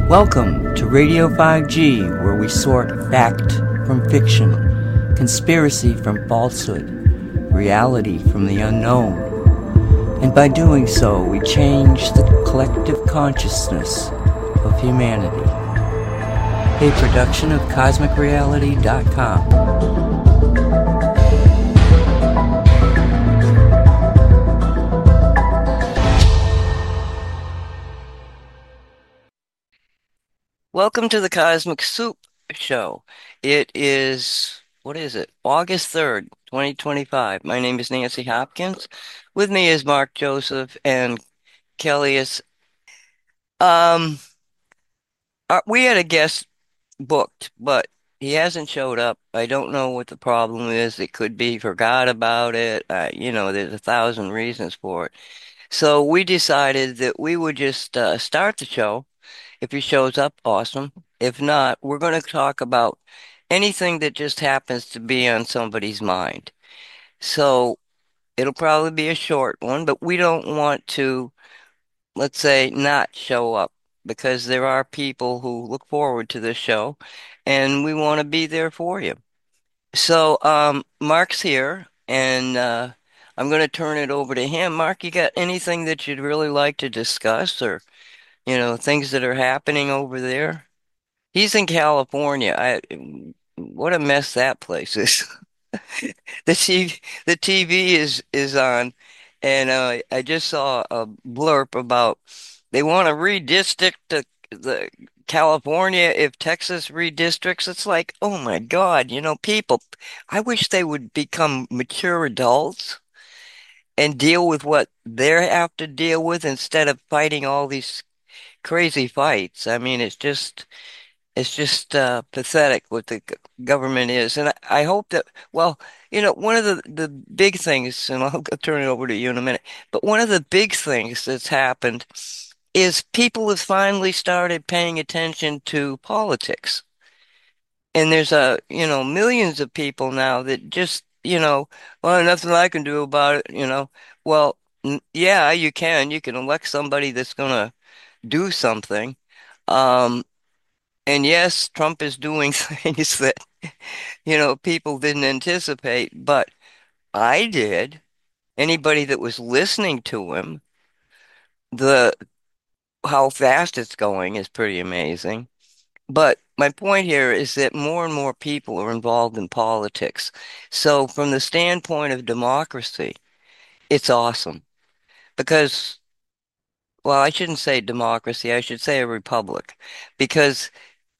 Welcome to Radio 5G, where we sort fact from fiction, conspiracy from falsehood, reality from the unknown. And by doing so, we change the collective consciousness of humanity. A production of CosmicReality.com. Welcome to the Cosmic Soup Show. It is, what is it? August 3rd, 2025. My name is Nancy Hopkins. With me is Mark Joseph and Kellyus. Um, we had a guest booked, but he hasn't showed up. I don't know what the problem is. It could be he forgot about it. There's 1,000 reasons for it. So we decided that we would just start the show. If he shows up, awesome. If not, we're going to talk about anything that just happens to be on somebody's mind. So it'll probably be a short one, but we don't want to, let's say, not show up because there are people who look forward to this show and we want to be there for you. So Mark's here and I'm going to turn it over to him. Mark, you got anything that you'd really like to discuss or, things that are happening over there? He's in California. What a mess that place is. The TV is on, and I just saw a blurb about they want to redistrict the California if Texas redistricts. It's like, oh my God, people. I wish they would become mature adults and deal with what they have to deal with instead of fighting all these crazy fights. I mean, it's just pathetic what the government is. And I hope that, well, one of the big things, and I'll turn it over to you in a minute, but one of the big things that's happened is people have finally started paying attention to politics. And there's millions of people now that just, well, nothing I can do about it. Well, yeah, you can. You can elect somebody that's going to do something. Um, and yes, Trump is doing things that, people didn't anticipate, but I did. Anybody that was listening to him, the how fast it's going is pretty amazing. But my point here is that more and more people are involved in politics. So from the standpoint of democracy, it's awesome because, well, I shouldn't say democracy, I should say a republic because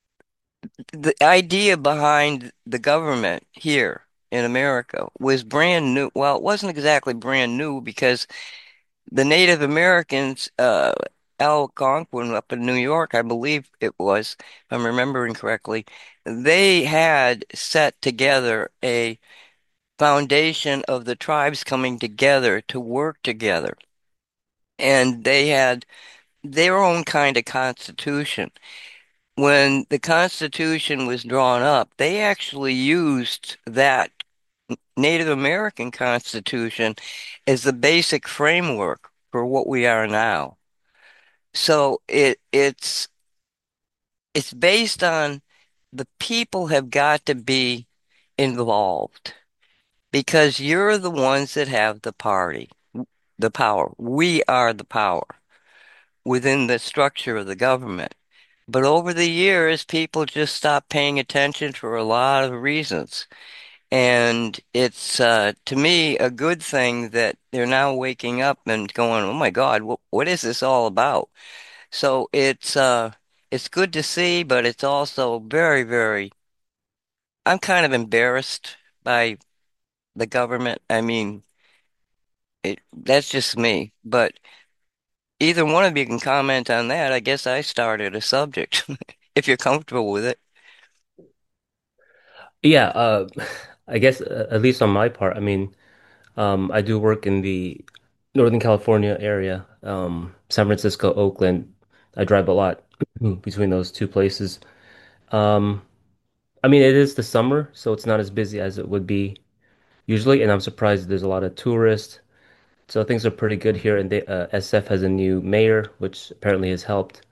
the idea behind the government here in America was brand new. Well, it wasn't exactly brand new because the Native Americans, Algonquin up in New York, I believe it was, if I'm remembering correctly, they had set together a foundation of the tribes coming together to work together. And they had their own kind of constitution. When the Constitution was drawn up, they actually used that Native American Constitution as the basic framework for what we are now. So it's based on the people have got to be involved because you're the ones that have the power. We are the power within the structure of the government. But over the years, people just stopped paying attention for a lot of reasons. And it's, to me, a good thing that they're now waking up and going, oh my God, what is this all about? So it's good to see, but it's also very, very, I'm kind of embarrassed by the government. I mean, that's just me. But either one of you can comment on that. I guess I started a subject, if you're comfortable with it. Yeah, I guess at least on my part, I mean, I do work in the Northern California area, San Francisco, Oakland. I drive a lot between those two places. Um, I mean, it is the summer, so it's not as busy as it would be usually, and I'm surprised there's a lot of tourists. So things are pretty good here, and SF has a new mayor, which apparently has helped.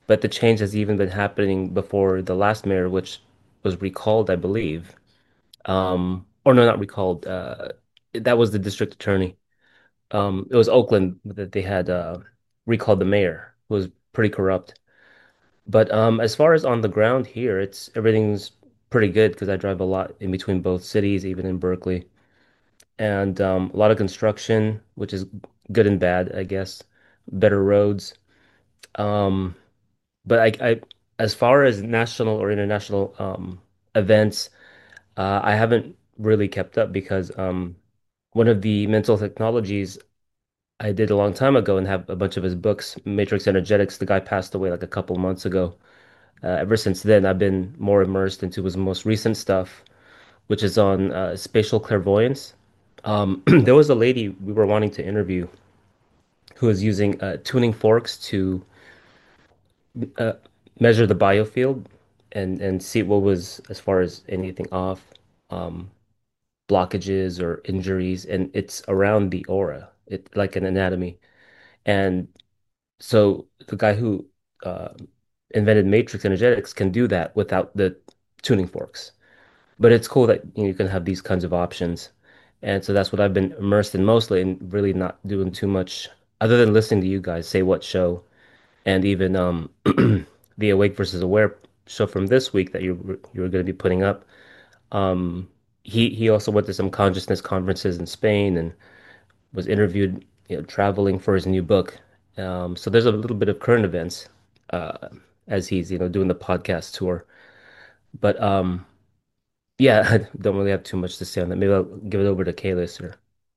But the change has even been happening before the last mayor, which was recalled, I believe. Or no, not recalled. That was the district attorney. It was Oakland that they had recalled the mayor, who was pretty corrupt. But as far as on the ground here, it's everything's pretty good because I drive a lot in between both cities, even in Berkeley, and a lot of construction, which is good and bad, I guess. Better roads. Um, but as far as national or international events, I haven't really kept up because one of the mental technologies I did a long time ago and have a bunch of his books, Matrix Energetics. The guy passed away like a couple months ago. Ever since then, I've been more immersed into his most recent stuff, which is on spatial clairvoyance. There was a lady we were wanting to interview who was using tuning forks to uh, measure the biofield and see what was as far as anything off, um, blockages or injuries, and it's around the aura, it like an anatomy. And so the guy who uh, invented matrix energetics can do that without the tuning forks. But it's cool that you can have these kinds of options. And so that's what I've been immersed in mostly and really not doing too much other than listening to you guys say what show and even the Awake versus Aware show from this week that you were going to be putting up. Um, he also went to some consciousness conferences in Spain and was interviewed, traveling for his new book. So there's a little bit of current events uh, as he's, doing the podcast tour. But yeah, I don't really have too much to say on that. Maybe I'll give it over to Kalis or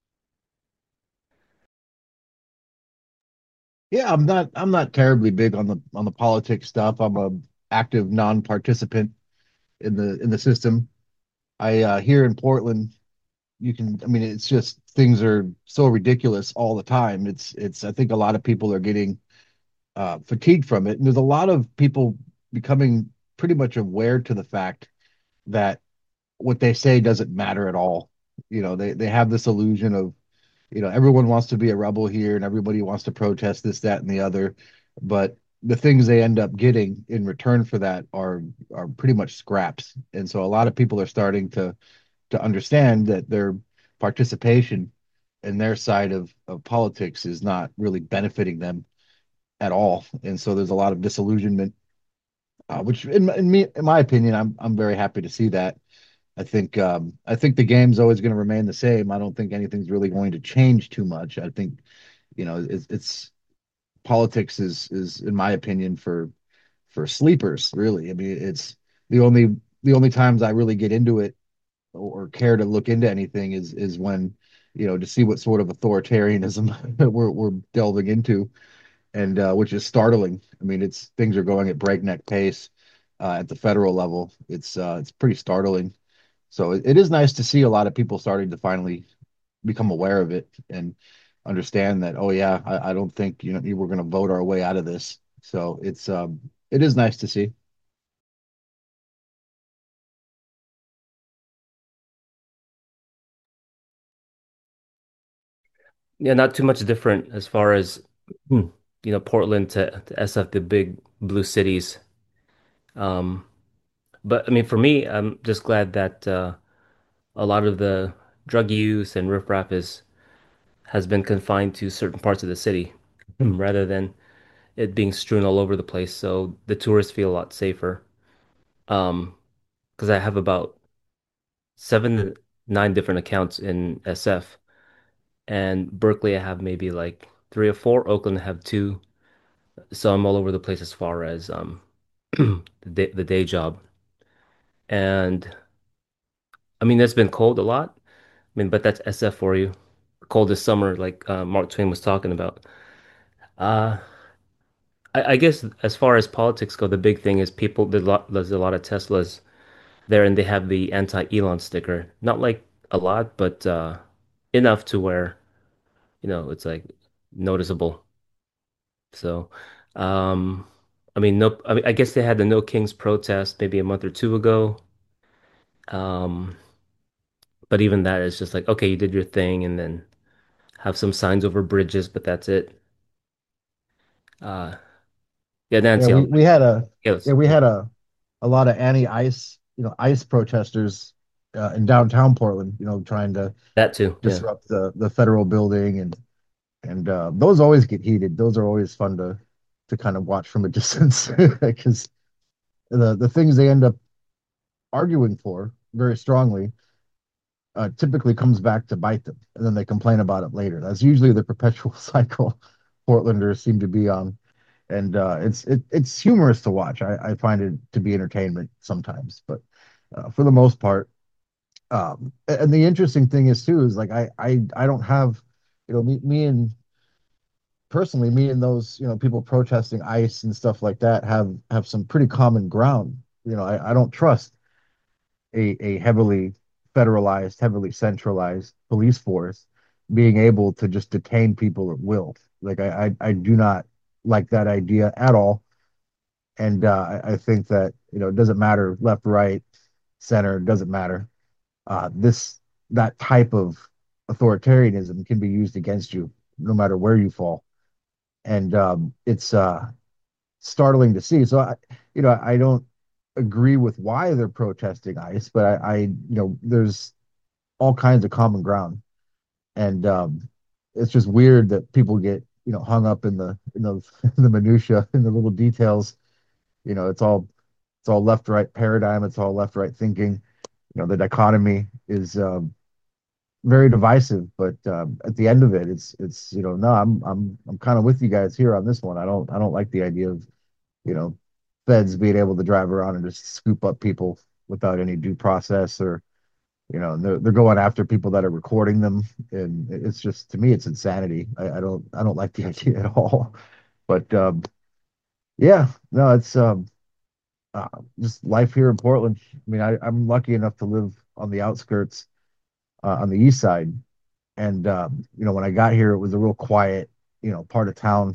Yeah, I'm not terribly big on the politics stuff. I'm a active non-participant in the system. I here in Portland, I mean it's just things are so ridiculous all the time. It's I think a lot of people are getting fatigued from it. And there's a lot of people becoming pretty much aware to the fact that what they say doesn't matter at all. They have this illusion of, everyone wants to be a rebel here and everybody wants to protest this, that, and the other. But the things they end up getting in return for that are pretty much scraps. And so a lot of people are starting to understand that their participation in their side of politics is not really benefiting them at all. And so there's a lot of disillusionment, which in my opinion, I'm very happy to see that. I think the game's always going to remain the same. I don't think anything's really going to change too much. I think, it's politics is in my opinion for sleepers, really. I mean, it's the only the only times I really get into it or care to look into anything is when, to see what sort of authoritarianism we're delving into, and which is startling. I mean, it's things are going at breakneck pace at the federal level. It's pretty startling. So it is nice to see a lot of people starting to finally become aware of it and understand that, oh yeah, I don't think, we're going to vote our way out of this. So it is nice to see. yeah, not too much different as far as hmm, Portland to SF, the big blue cities. Um, but I mean, for me, I'm just glad that a lot of the drug use and riffraff has been confined to certain parts of the city rather than it being strewn all over the place. So the tourists feel a lot safer. Um, because I have about 7 to 9 different accounts in SF, and Berkeley I have maybe like 3 or 4. Oakland I have 2. So I'm all over the place as far as the day job. And I mean, it's been cold a lot. I mean, but that's SF for you. Coldest summer, like Mark Twain was talking about. Uh, I guess as far as politics go, the big thing is there's a lot of Teslas there, and they have the anti-Elon sticker. Not like a lot, but enough to where, it's like noticeable. So, um, I mean, no, I mean, I guess they had the No Kings protest maybe a month or two ago. Um, but even that is just like, okay, you did your thing, and then have some signs over bridges, but that's it. Uh, Yeah, Yeah, Nancy, we had a yes, yeah we yeah, had a lot of anti-ICE, ICE protesters in downtown Portland, trying to that too. Yeah, disrupt the federal building, and those always get heated. Those are always fun to kind of watch from a distance because the things they end up arguing for very strongly typically comes back to bite them, and then they complain about it later. That's usually the perpetual cycle Portlanders seem to be on, and it's humorous to watch. I find it to be entertainment sometimes, but for the most part, and the interesting thing is too is like I don't have, me and personally me and those people protesting ICE and stuff like that have some pretty common ground. I don't trust a heavily federalized, heavily centralized police force being able to just detain people at will. Like I do not like that idea at all. And I think that, it doesn't matter left, right, center, it doesn't matter. This that type of authoritarianism can be used against you no matter where you fall. And it's startling to see. So I don't agree with why they're protesting ICE, but there's all kinds of common ground, and it's just weird that people get hung up in the in the minutia, in the little details. It's all left right paradigm. It's all left right thinking. The dichotomy is very divisive, but at the end of it, it's no, I'm kind of with you guys here on this one. I don't like the idea of you know, feds being able to drive around and just scoop up people without any due process, or they're going after people that are recording them, and it's just, to me, it's insanity. I don't like the idea at all. But yeah, no, it's uh, just life here in Portland. I mean, I'm lucky enough to live on the outskirts, on the east side, and when I got here, it was a real quiet, part of town,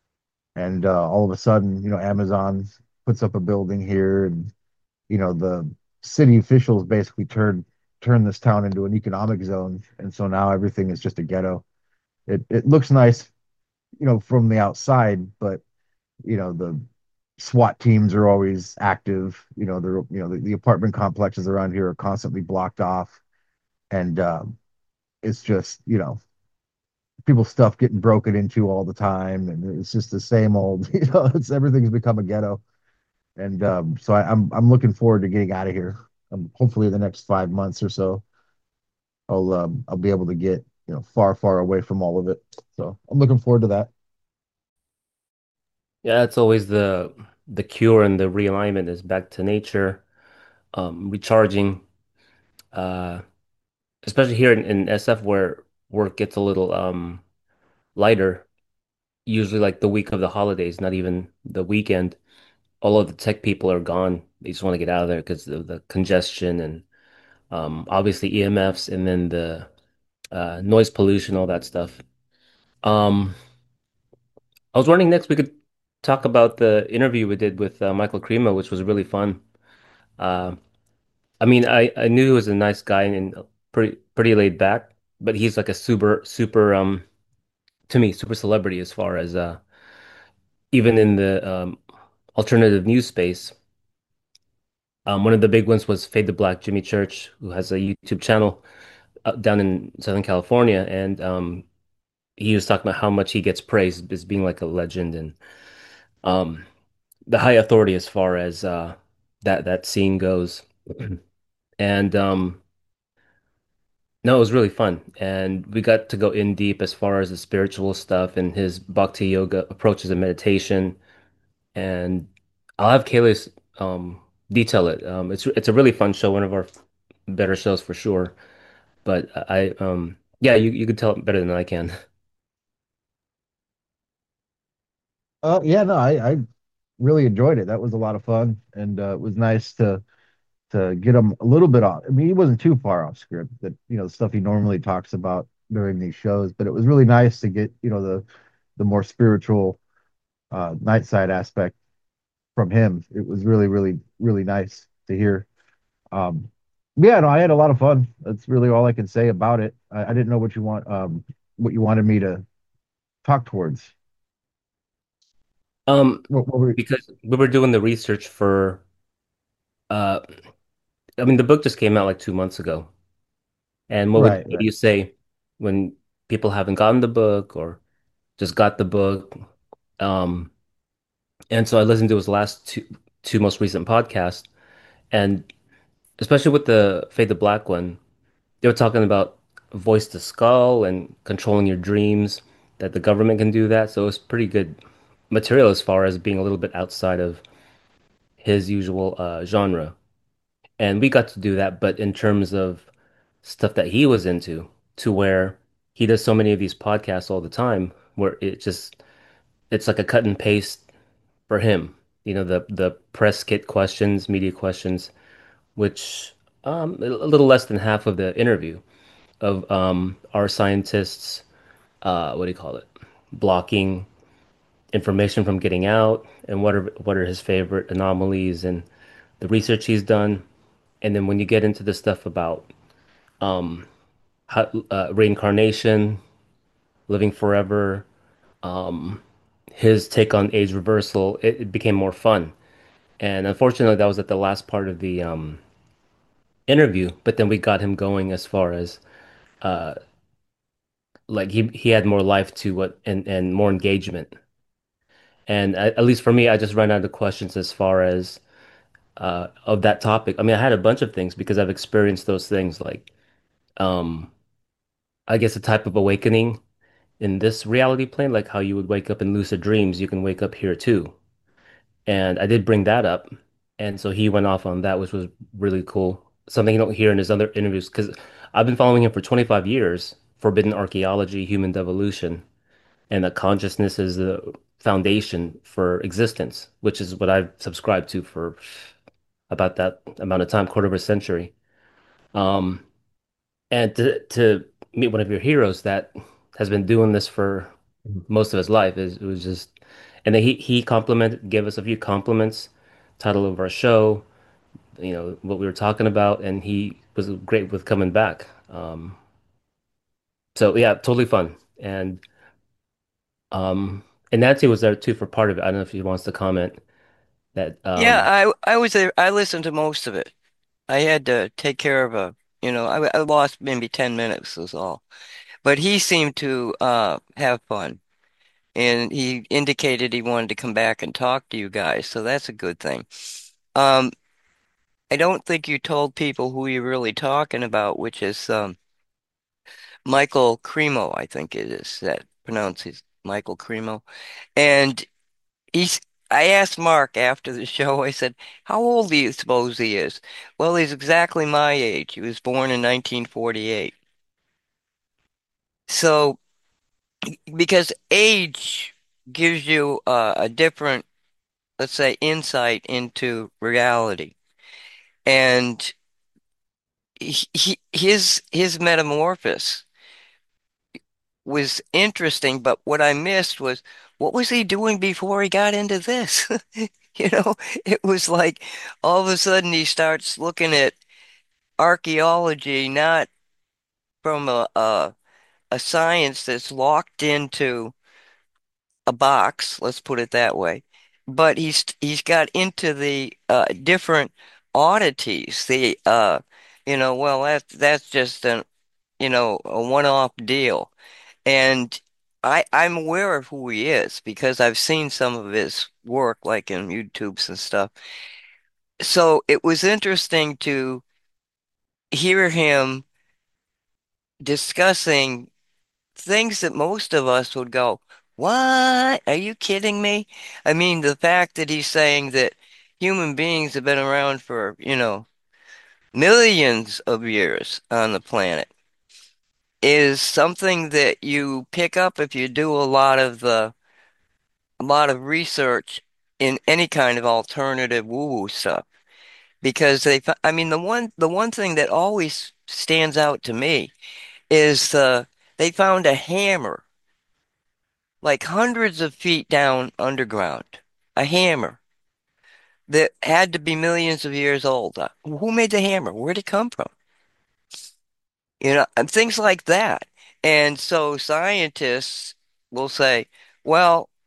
and all of a sudden, Amazon puts up a building here, and the city officials basically turned this town into an economic zone, and so now everything is just a ghetto. It looks nice, from the outside, but the SWAT teams are always active. They're the apartment complexes around here are constantly blocked off, and it's just people's stuff getting broken into all the time, and it's just the same old. It's everything's become a ghetto. And so I'm looking forward to getting out of here. Hopefully, the next 5 months or so, I'll be able to get far far away from all of it. So I'm looking forward to that. yeah. It's always the cure and the realignment is back to nature, recharging. Uh, Especially here in SF where work gets a little lighter. Usually, like the week of the holidays, not even the weekend. All of the tech people are gone. They just want to get out of there because of the congestion and obviously EMFs and then the noise pollution, all that stuff. Um, I was wondering next we could talk about the interview we did with Michael Crema, which was really fun. Uh, I mean, I knew he was a nice guy and pretty laid back, but he's like a super to me super celebrity as far as even in the alternative news space. One of the big ones was Fade to Black, Jimmy Church, who has a YouTube channel down in Southern California, and he was talking about how much he gets praised as being like a legend and um, the high authority as far as that scene goes. And no, it was really fun, and we got to go in deep as far as the spiritual stuff and his bhakti yoga approaches and meditation. And I'll have Kayla's detail it. It's a really fun show, one of our better shows for sure. But yeah, you could tell it better than I can. Yeah, no, I really enjoyed it. That was a lot of fun, and it was nice to get him a little bit off. I mean, he wasn't too far off script, that the stuff he normally talks about during these shows, but it was really nice to get the more spiritual night side aspect from him. It was really, really, really nice to hear. Um, yeah, no, I had a lot of fun. That's really all I can say about it. I didn't know what you wanted me to talk towards. Um, What were because we were doing the research for uh I mean the book just came out like 2 months ago. And right, what do right. you say when people haven't gotten the book or just got the book? Um, and so I listened to his last two most recent podcasts, and especially with the Fade the Black one, they were talking about voice to skull and controlling your dreams, that the government can do that. So it's pretty good material as far as being a little bit outside of his usual genre. And we got to do that, but in terms of stuff that he was into, to where he does so many of these podcasts all the time, where it's like a cut and paste for him. You know, the press kit questions, media questions, which a little less than half of the interview of our scientists, what do you call it? Blocking information from getting out, and what are his favorite anomalies and the research he's done. And then when you get into the stuff about reincarnation, living forever, his take on age reversal, it became more fun. And unfortunately, that was at the last part of the interview. But then we got him going as far as like he had more life to what and more engagement. And at least for me, I just ran out of questions as far as of that topic. I mean, I had a bunch of things because I've experienced those things, like um, I guess a type of awakening in this reality plane, like how you would wake up in lucid dreams, you can wake up here too. And I did bring that up. And so he went off on that, which was really cool. Something you don't hear in his other interviews, because I've been following him for 25 years, forbidden archaeology, human devolution, and that consciousness is the foundation for existence, which is what I've subscribed to for about that amount of time, quarter of a century. Um, and to meet one of your heroes that has been doing this for most of his life is it was just, and then he complimented, gave us a few compliments, title of our show, what we were talking about, and he was great with coming back. So yeah, totally fun. Um, and Nancy was there too for part of it. I don't know if he wants to comment that. Yeah, I was there. I listened to most of it. I had to take care of I lost maybe 10 minutes was all. But he seemed to have fun. And he indicated he wanted to come back and talk to you guys, so that's a good thing. Um, I don't think you told people who you're really talking about, which is Michael Cremo, I think it is that pronounces Michael Cremo. And he's I asked Mark after the show, I said, how old do you suppose he is? Well, he's exactly my age. He was born in 1948. So, because age gives you a different, let's say, insight into reality. And his metamorphosis was interesting, but what I missed was what was he doing before he got into this? You know, it was like all of a sudden he starts looking at archaeology not from a science that's locked into a box, let's put it that way, but he's got into the different oddities. Well, that's just a one-off deal. And I'm aware of who he is because I've seen some of his work, like in YouTubes and stuff. So it was interesting to hear him discussing things that most of us would go, "What? Are you kidding me?" I mean, the fact that he's saying that human beings have been around for, millions of years on the planet is something that you pick up if you do a lot of research in any kind of alternative woo-woo stuff because I mean the one thing that always stands out to me is they found a hammer like hundreds of feet down underground, a hammer that had to be millions of years old. Who made the hammer? Where'd it come from? And things like that. And so scientists will say, well,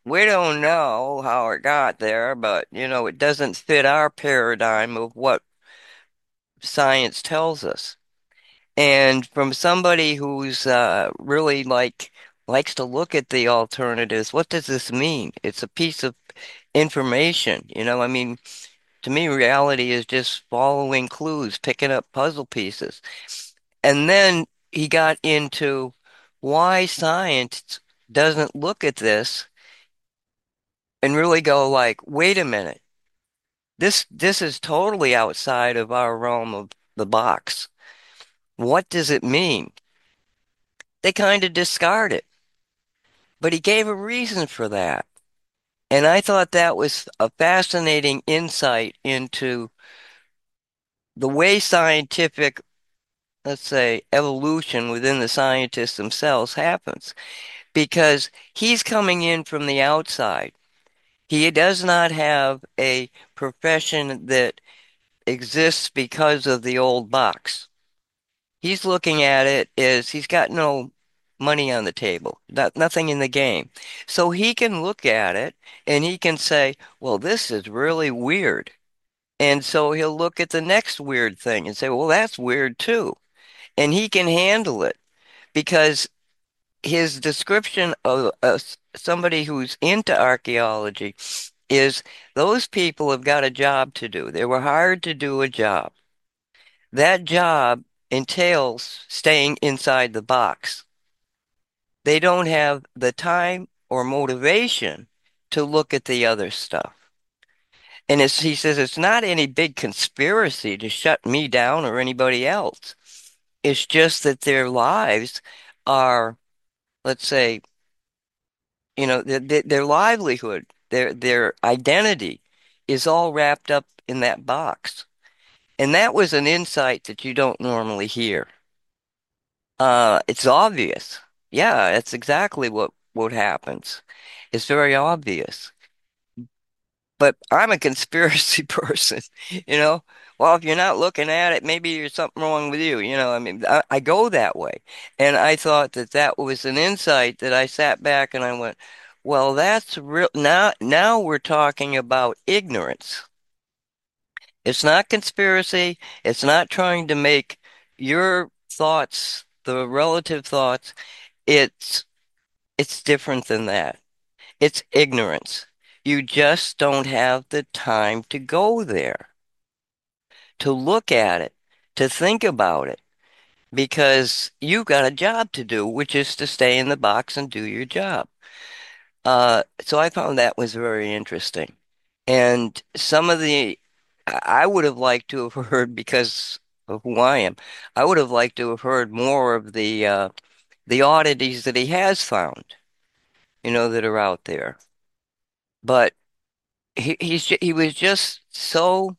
we don't know how it got there, but it doesn't fit our paradigm of what science tells us. And from somebody who's really likes to look at the alternatives, what does this mean? It's a piece of information, I mean, to me, reality is just following clues, picking up puzzle pieces. And then he got into why science doesn't look at this and really go like, wait a minute, this is totally outside of our realm of the box. What does it mean? They kind of discard it, but he gave a reason for that. And I thought that was a fascinating insight into the way scientific, let's say, evolution within the scientists themselves happens, because he's coming in from the outside. He does not have a profession that exists because of the old box. He's looking at it as he's got no money on the table, nothing in the game. So he can look at it and he can say, well, this is really weird. And so he'll look at the next weird thing and say, well, that's weird too. And he can handle it because his description of somebody who's into archaeology is those people have got a job to do. They were hired to do a job. That job entails staying inside the box. They don't have the time or motivation to look at the other stuff. And he says it's not any big conspiracy to shut me down or anybody else. It's just that their lives are, let's say, their livelihood, their identity is all wrapped up in that box. And that was an insight that you don't normally hear. It's obvious. Yeah, that's exactly what happens. It's very obvious. But I'm a conspiracy person, you know. Well, if you're not looking at it, maybe there's something wrong with you, I mean, I go that way. And I thought that that was an insight that I sat back and I went, well, that's real. Now we're talking about ignorance. It's not conspiracy. It's not trying to make your thoughts, the relative thoughts. It's it's different than that. It's ignorance. You just don't have the time to go there, to look at it, to think about it, because you've got a job to do, which is to stay in the box and do your job. So I found that was very interesting. And some of I would have liked to have heard, because of who I am, I would have liked to have heard more of the oddities that he has found, that are out there. But he was just so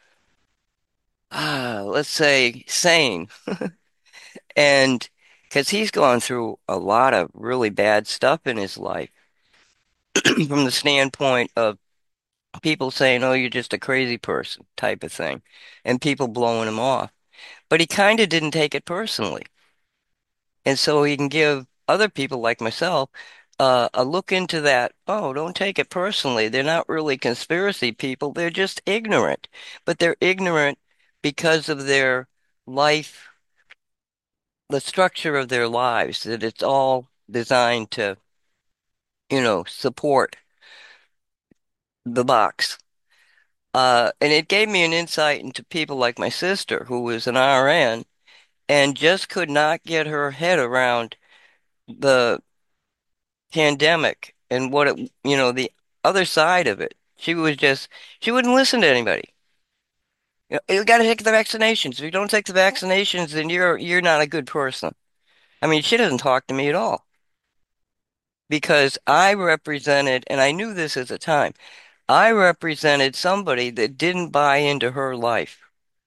let's say sane, and because he's gone through a lot of really bad stuff in his life from the standpoint of people saying, "Oh, you're just a crazy person," type of thing, and people blowing him off. But he kind of didn't take it personally, and so he can give other people like myself a look into that. Oh, don't take it personally. They're not really conspiracy people. They're just ignorant, but they're ignorant because of their life, the structure of their lives, that it's all designed to, support the box. And it gave me an insight into people like my sister, who was an RN and just could not get her head around the pandemic and the other side of it. She wouldn't listen to anybody. You got to take the vaccinations. If you don't take the vaccinations, then you're not a good person. I mean, she doesn't talk to me at all because I represented, and I knew this at the time, I represented somebody that didn't buy into her life.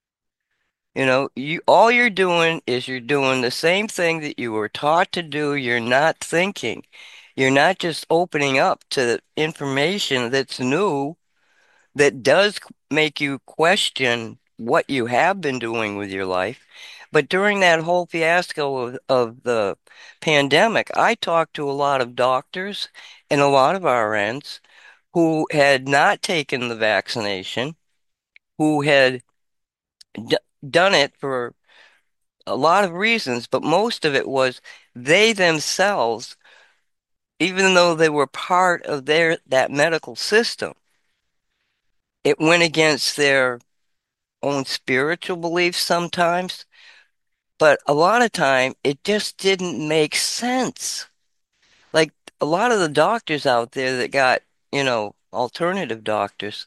All you're doing is you're doing the same thing that you were taught to do. You're not thinking. You're not just opening up to information that's new, that does make you question what you have been doing with your life. But during that whole fiasco of the pandemic, I talked to a lot of doctors and a lot of RNs who had not taken the vaccination, who had d done it for a lot of reasons, but most of it was they themselves, even though they were part of that medical system, it went against their own spiritual beliefs sometimes, but a lot of time it just didn't make sense. Like a lot of the doctors out there that got, alternative doctors,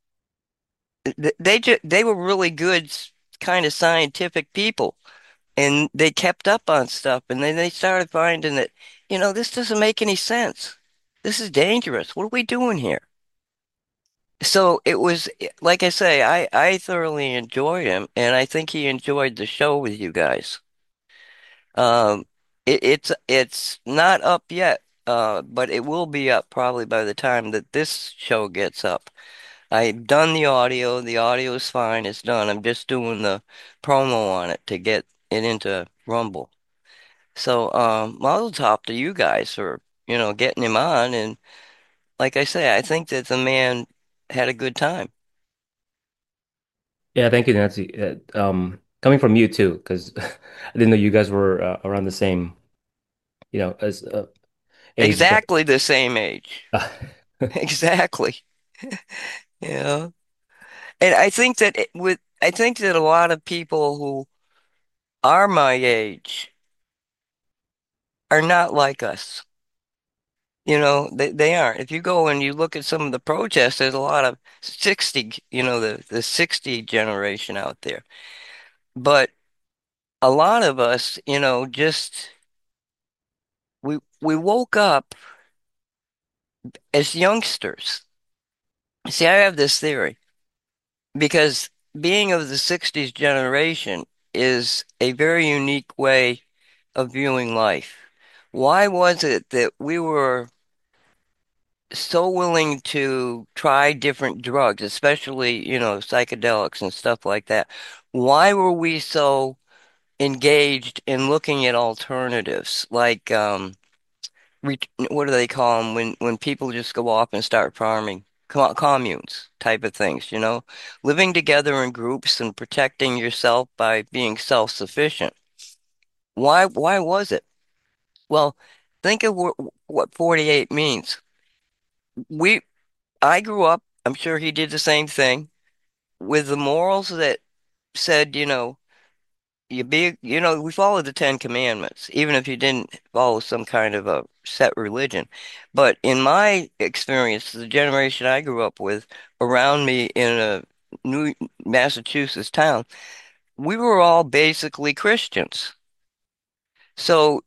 they were really good kind of scientific people and they kept up on stuff and then they started finding that, this doesn't make any sense. This is dangerous. What are we doing here? So it was, like I say, I thoroughly enjoyed him, and I think he enjoyed the show with you guys. Um, it's not up yet, but it will be up probably by the time that this show gets up. I've done the audio. The audio is fine. It's done. I'm just doing the promo on it to get it into Rumble. So, mazel tov to you guys for, getting him on. And like I say, I think that the man had a good time. Yeah, thank you, Nancy. Coming from you too, because I didn't know you guys were around the same, as age. But Exactly the same age. Exactly. Yeah. And I think that a lot of people who are my age are not like us. They aren't. If you go and you look at some of the protests, there's a lot of 60, the 60 generation out there. But a lot of us, just we woke up as youngsters. See, I have this theory because being of the 60s generation is a very unique way of viewing life. Why was it that we were so willing to try different drugs, especially, psychedelics and stuff like that? Why were we so engaged in looking at alternatives like what do they call them when people just go off and start farming? Communes type of things, living together in groups and protecting yourself by being self-sufficient. Why was it? Well, think of what 48 means. We, I grew up, I'm sure he did the same thing, with the morals that said, we followed the Ten Commandments, even if you didn't follow some kind of a set religion. But in my experience, the generation I grew up with around me in a New Massachusetts town, we were all basically Christians. So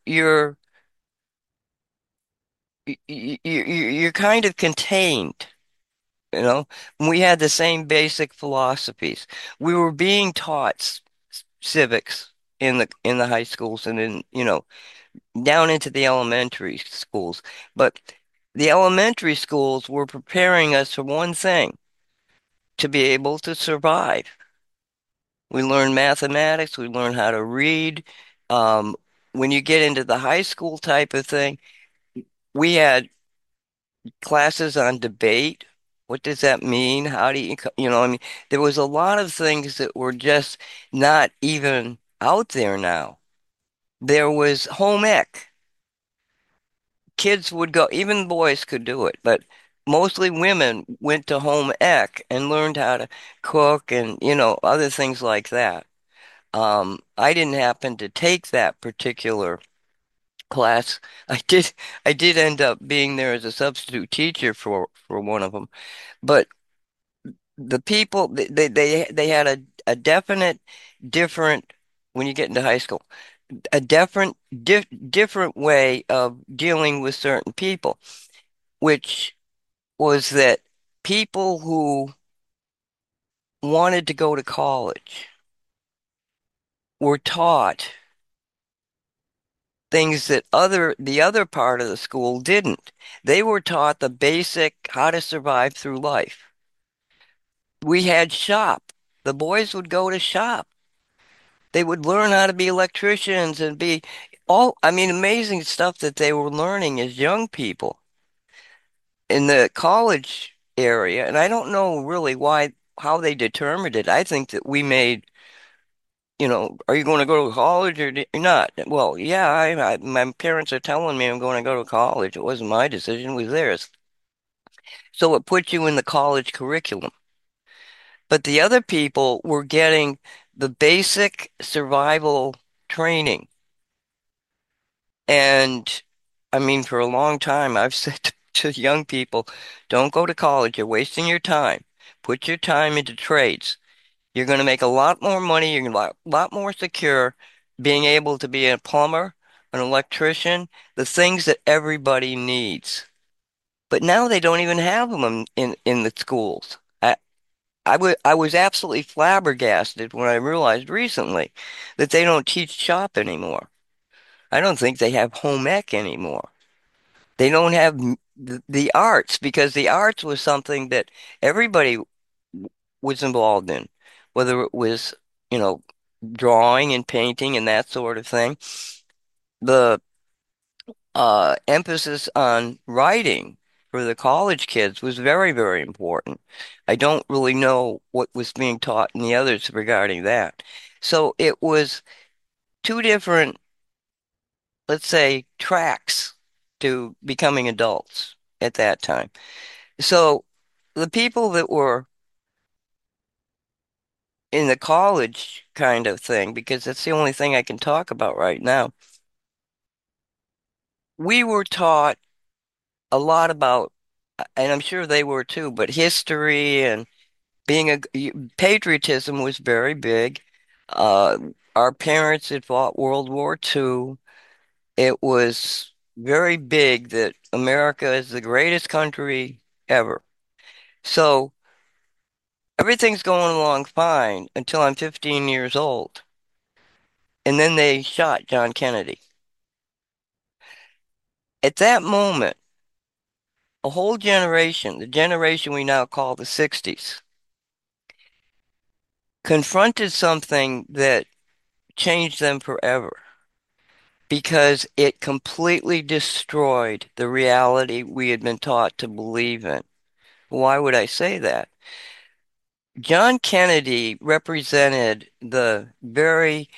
you're kind of contained, you know. We had the same basic philosophies. We were being taught civics in the high schools and in, down into the elementary schools. But the elementary schools were preparing us for one thing, to be able to survive. We learned mathematics, we learned how to read. Um, when you get into the high school type of thing, we had classes on debate. What does that mean? How do I mean, there was a lot of things that were just not even out there now. There was home ec. Kids would go, even boys could do it, but mostly women went to home ec and learned how to cook and, other things like that. I didn't happen to take that particular class. I did end up being there as a substitute teacher for one of them, but the people they had a definite different when you get into high school, a different way of dealing with certain people, which was that people who wanted to go to college were taught things that the other part of the school didn't. They were taught the basic how to survive through life. We had shop. The boys would go to shop. They would learn how to be electricians and be all, I mean, amazing stuff that they were learning as young people in the college area. And I don't know really how they determined it. I think that we made, are you going to go to college or not? Well, yeah, my parents are telling me I'm going to go to college. It wasn't my decision, it was theirs. So it put you in the college curriculum. But the other people were getting the basic survival training. And I mean, for a long time, I've said to young people, don't go to college. You're wasting your time. Put your time into trades. You're going to make a lot more money. You're going to be a lot more secure being able to be a plumber, an electrician, the things that everybody needs. But now they don't even have them in the schools. I was absolutely flabbergasted when I realized recently that they don't teach shop anymore. I don't think they have home ec anymore. They don't have the arts because the arts was something that everybody was involved in, whether it was, you know, drawing and painting and that sort of thing. The emphasis on writing for the college kids was very, very important. I don't really know what was being taught in the others regarding that. So it was two different, let's say, tracks to becoming adults at that time. So the people that were in the college kind of thing, because that's the only thing I can talk about right now, we were taught a lot about, and I'm sure they were too, but history and patriotism was very big. Uh, our parents had fought World War II. It was very big that America is the greatest country ever. So everything's going along fine until I'm 15 years old. And then they shot John Kennedy. At that moment, a whole generation, the generation we now call the 60s, confronted something that changed them forever because it completely destroyed the reality we had been taught to believe in. Why would I say that? John Kennedy represented the very,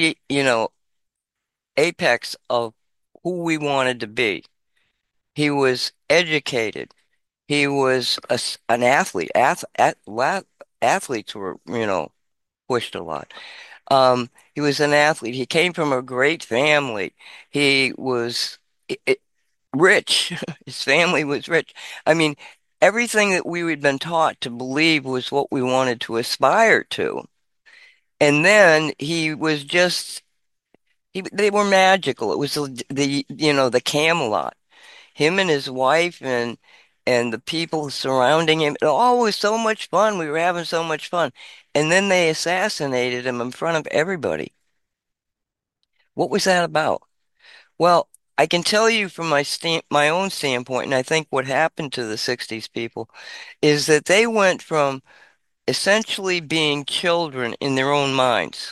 apex of who we wanted to be. He was educated. He was an athlete. Athletes were, pushed a lot. He was an athlete. He came from a great family. He was rich. His family was rich. I mean, everything that we had been taught to believe was what we wanted to aspire to. And then he was just, they were magical. It was the Camelot. Him and his wife and the people surrounding him. It all was so much fun. We were having so much fun. And then they assassinated him in front of everybody. What was that about? Well, I can tell you from my own standpoint, and I think what happened to the 60s people is that they went from essentially being children in their own minds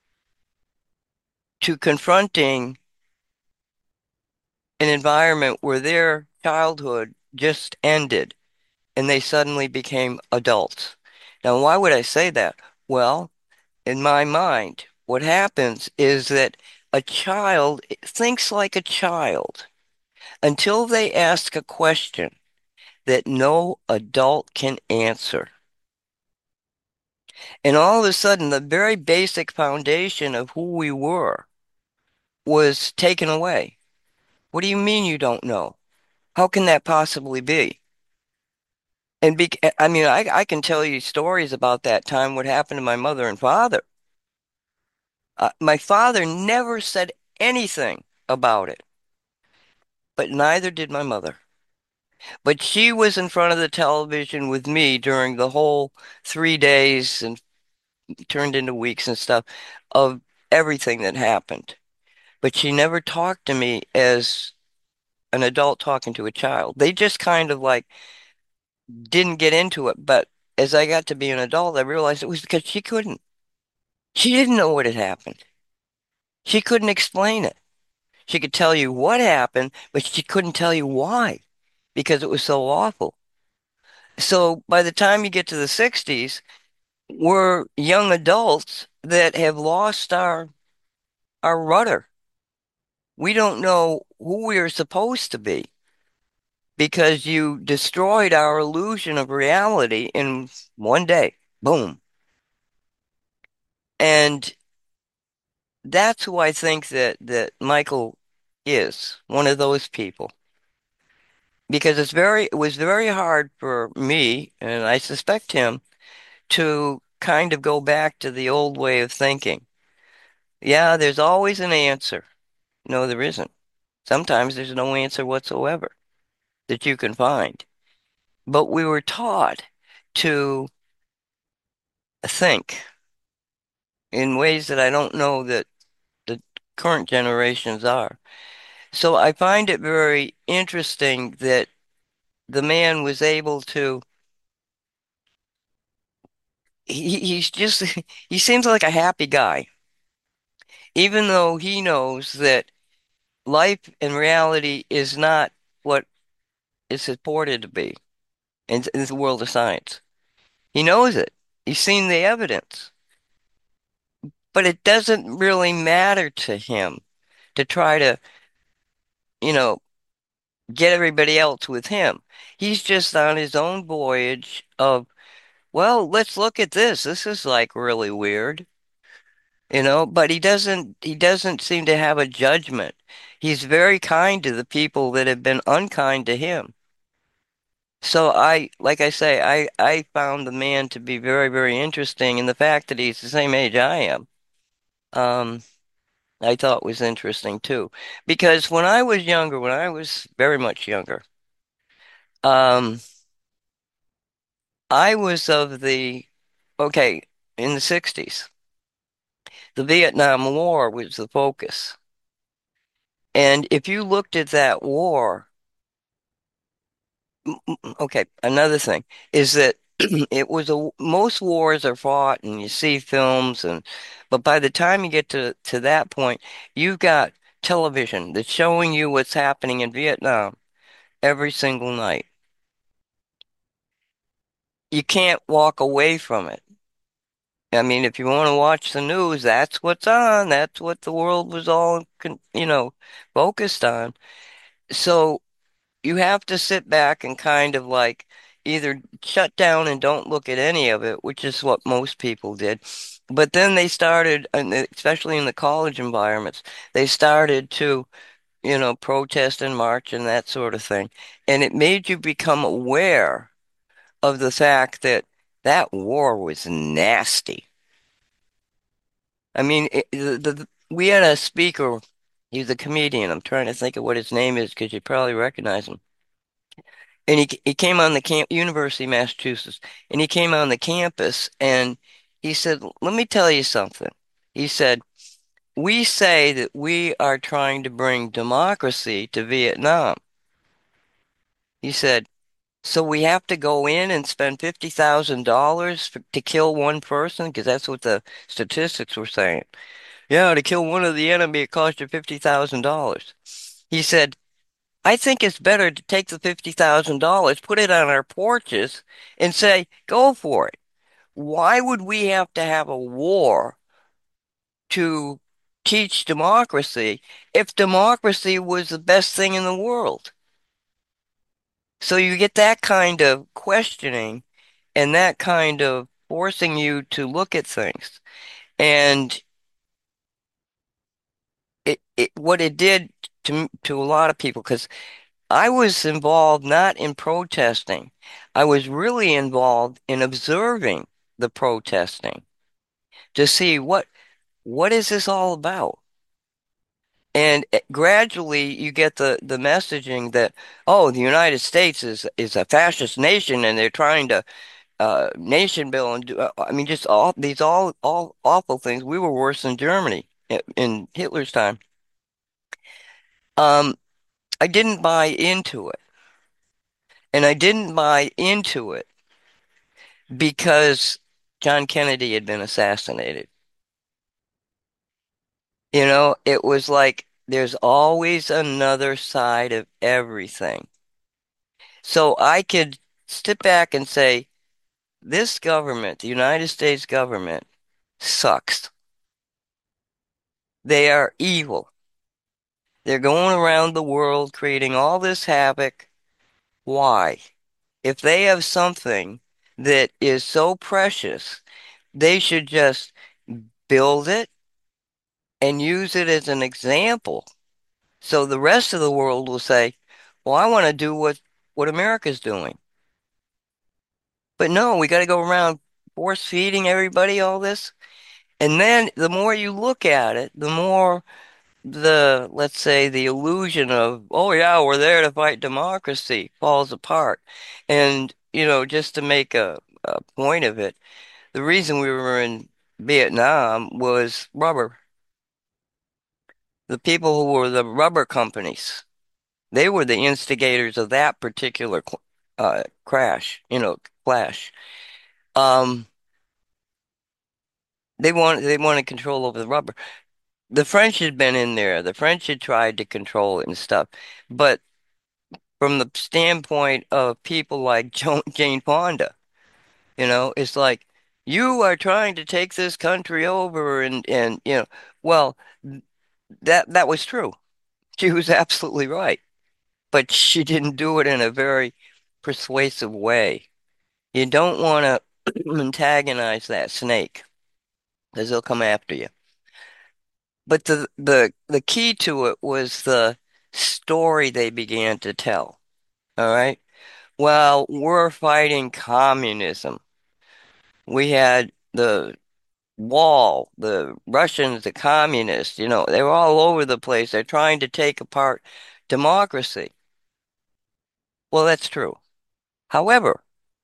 to confronting an environment where their childhood just ended and they suddenly became adults. Now, why would I say that? Well, in my mind, what happens is that a child thinks like a child until they ask a question that no adult can answer. And all of a sudden, the very basic foundation of who we were was taken away. What do you mean you don't know? How can that possibly be? I mean, I can tell you stories about that time, what happened to my mother and father. My father never said anything about it, but neither did my mother. But she was in front of the television with me during the whole 3 days and turned into weeks and stuff of everything that happened. But she never talked to me as an adult talking to a child. They just kind of like didn't get into it. But as I got to be an adult, I realized it was because she couldn't. She didn't know what had happened. She couldn't explain it. She could tell you what happened, but she couldn't tell you why because it was so awful. So by the time you get to the 60s, we're young adults that have lost our rudder. We don't know who we are supposed to be because you destroyed our illusion of reality in one day. Boom. And that's who I think that Michael is, one of those people. Because it was very hard for me, and I suspect him, to kind of go back to the old way of thinking. Yeah, there's always an answer. No, there isn't. Sometimes there's no answer whatsoever that you can find. But we were taught to think in ways that I don't know that the current generations are. So I find it very interesting that the man was able to, he's just, he seems like a happy guy, even though he knows that life and reality is not what is purported to be in the world of science. He knows it. He's seen the evidence, but it doesn't really matter to him to try to, you know, get everybody else with him. He's just on his own voyage of, well, let's look at this. This is like really weird, but he doesn't seem to have a judgment. He's very kind to the people that have been unkind to him. So like I say, I found the man to be very, very interesting, and the fact that he's the same age I am, um, I thought was interesting too. Because when I was younger, when I was very much younger, um, I was of okay, in the 60s, the Vietnam War was the focus. And if you looked at that war, okay, another thing is that most wars are fought and you see films but by the time you get to that point, you've got television that's showing you what's happening in Vietnam every single night. You can't walk away from it. I mean, if you want to watch the news, that's what's on. That's what the world was all, focused on. So you have to sit back and kind of like either shut down and don't look at any of it, which is what most people did. But then they started, and especially in the college environments, they started to, protest and march and that sort of thing. And it made you become aware of the fact that that war was nasty. I mean, we had a speaker, he was a comedian. I'm trying to think of what his name is because you probably recognize him. And he came on the University of Massachusetts, and he came on the campus and he said, "Let me tell you something." He said, "We say that we are trying to bring democracy to Vietnam." He said, "So we have to go in and spend $50,000 to kill one person because that's what the statistics were saying. Yeah, to kill one of the enemy, it cost you $50,000." He said, "I think it's better to take the $50,000, put it on our porches, and say, go for it. Why would we have to have a war to teach democracy if democracy was the best thing in the world?" So you get that kind of questioning and that kind of forcing you to look at things. And what it did to a lot of people, because I was involved not in protesting. I was really involved in observing the protesting to see what is this all about? And gradually you get the messaging that, oh, the United States is a fascist nation and they're trying to nation build and I mean just all these all awful things. We were worse than Germany in Hitler's time. Um, I didn't buy into it. And I didn't buy into it because John Kennedy had been assassinated. It was like there's always another side of everything. So I could sit back and say, this government, the United States government, sucks. They are evil. They're going around the world creating all this havoc. Why? If they have something that is so precious, they should just build it and use it as an example. So the rest of the world will say, well, I want to do what America's doing. But no, we got to go around force feeding everybody all this. And then the more you look at it, the more let's say, the illusion of, oh yeah, we're there to fight democracy falls apart. And, just to make a point of it, the reason we were in Vietnam was rubber. The people who were the rubber companies, they were the instigators of that particular crash, clash. Um, they wanted control over the rubber. The French had been in there. The French had tried to control it and stuff. But from the standpoint of people like Jane Fonda, it's like you are trying to take this country over and well, that was true. She was absolutely right, but she didn't do it in a very persuasive way. You don't want to antagonize that snake because he'll come after you. But the key to it was the story they began to tell. All right. Well, we're fighting communism. We had the wall, the Russians, the communists, they were all over the place. They're trying to take apart democracy. Well, that's true. However,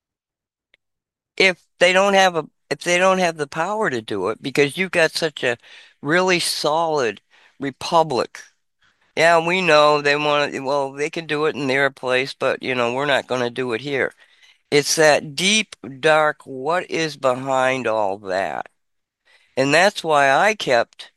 if they don't have the power to do it, because you've got such a really solid republic. Yeah, we know they want to, well, they can do it in their place, but we're not going to do it here. It's that deep, dark, what is behind all that? And that's why I kept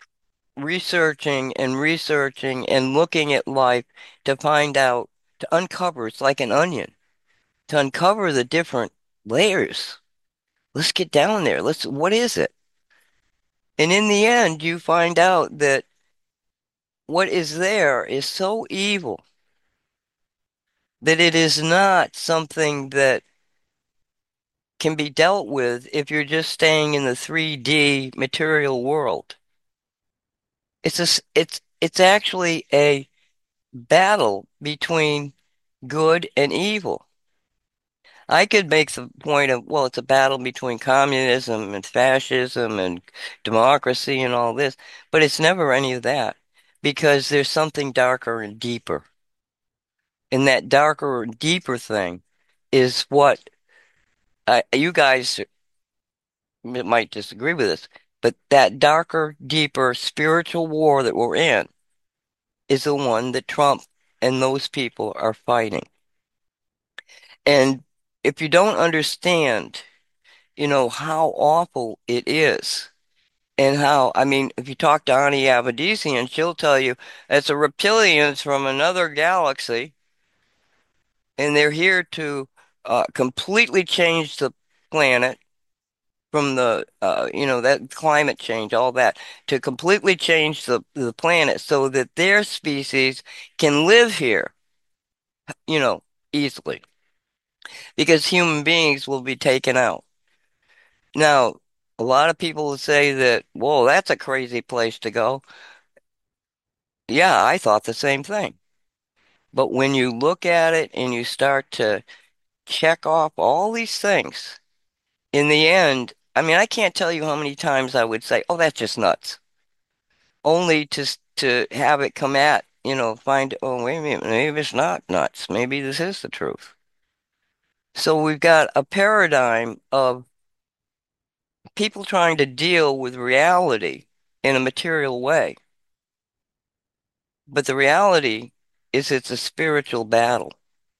researching and looking at life to find out, to uncover, it's like an onion, to uncover the different layers. Let's get down there. What is it? And in the end, you find out that what is there is so evil that it is not something that can be dealt with if you're just staying in the 3D material world. It's actually a battle between good and evil. I could make the point of, well, it's a battle between communism and fascism and democracy and all this, but it's never any of that because there's something darker and deeper. And that darker and deeper thing is what you guys might disagree with this, but that darker, deeper spiritual war that we're in is the one that Trump and those people are fighting. And if you don't understand, how awful it is, and how, I mean, if you talk to Ani Avedissian, she'll tell you it's a reptilians from another galaxy, and they're here to completely change the planet from that climate change, all that, to completely change the planet so that their species can live here, you know, easily, because human beings will be taken out. Now, a lot of people will say that, whoa, that's a crazy place to go. Yeah, I thought the same thing. But when you look at it and you start to check off all these things, in the end, I mean, I can't tell you how many times I would say, oh, that's just nuts, only to have it come at, find, oh, wait a minute, maybe it's not nuts. Maybe this is the truth. So we've got a paradigm of people trying to deal with reality in a material way. But the reality is it's a spiritual battle.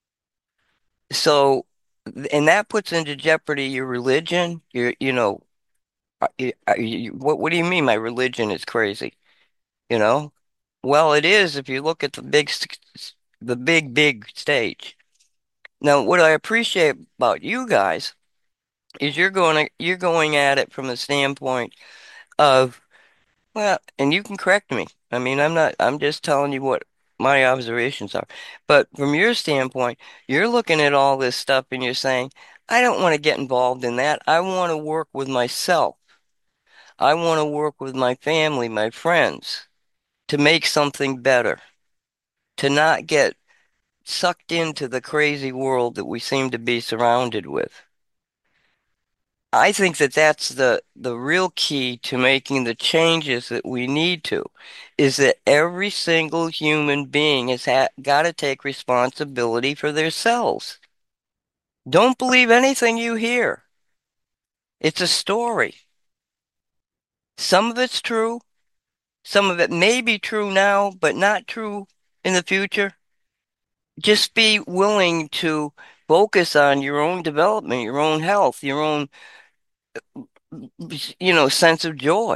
So, and that puts into jeopardy your religion. What do you mean my religion is crazy? you know? Well, it is if you look at the big stage. Now, what I appreciate about you guys is you're going at it from the standpoint of, well, and you can correct me. I mean, I'm just telling you what my observations are. But from your standpoint, you're looking at all this stuff and you're saying, I don't want to get involved in that. I want to work with myself. I want to work with my family, my friends, to make something better, to not get sucked into the crazy world that we seem to be surrounded with. I think that that's the real key to making the changes that we need to, is that every single human being has got to take responsibility for themselves. Don't believe anything you hear. It's a story. Some of it's true. Some of it may be true now, but not true in the future. Just be willing to focus on your own development, your own health, your own, sense of joy.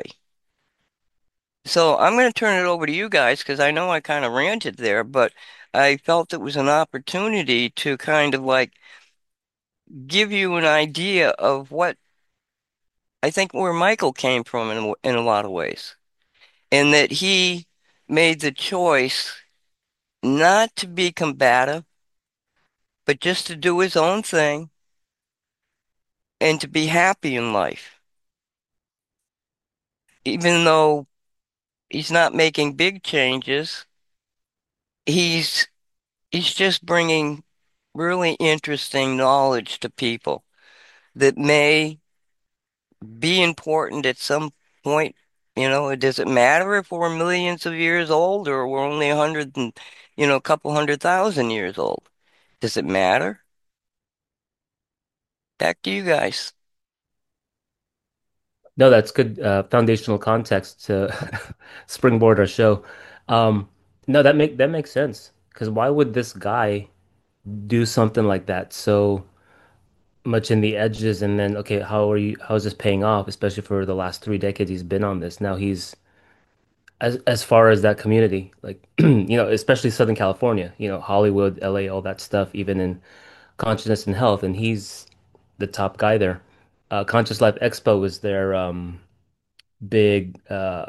So I'm going to turn it over to you guys because I know I kind of ranted there, but I felt it was an opportunity to kind of like give you an idea of what I think where Michael came from in a lot of ways, and that he made the choice not to be combative, but just to do his own thing and to be happy in life, even though he's not making big changes. He's he's just bringing really interesting knowledge to people that may be important at some point. Does it matter if we're millions of years old or we're only 100 and, a couple 100,000 years old? Does it matter? Back to you guys. No, that's good foundational context to springboard our show. Um, no, that makes sense. Because why would this guy do something like that so much in the edges and then okay, how is this paying off, especially for the last 3 decades he's been on this. Now he's as far as that community, like especially Southern California, Hollywood, LA, all that stuff, even in consciousness and health, and he's the top guy there. Conscious Life Expo was their big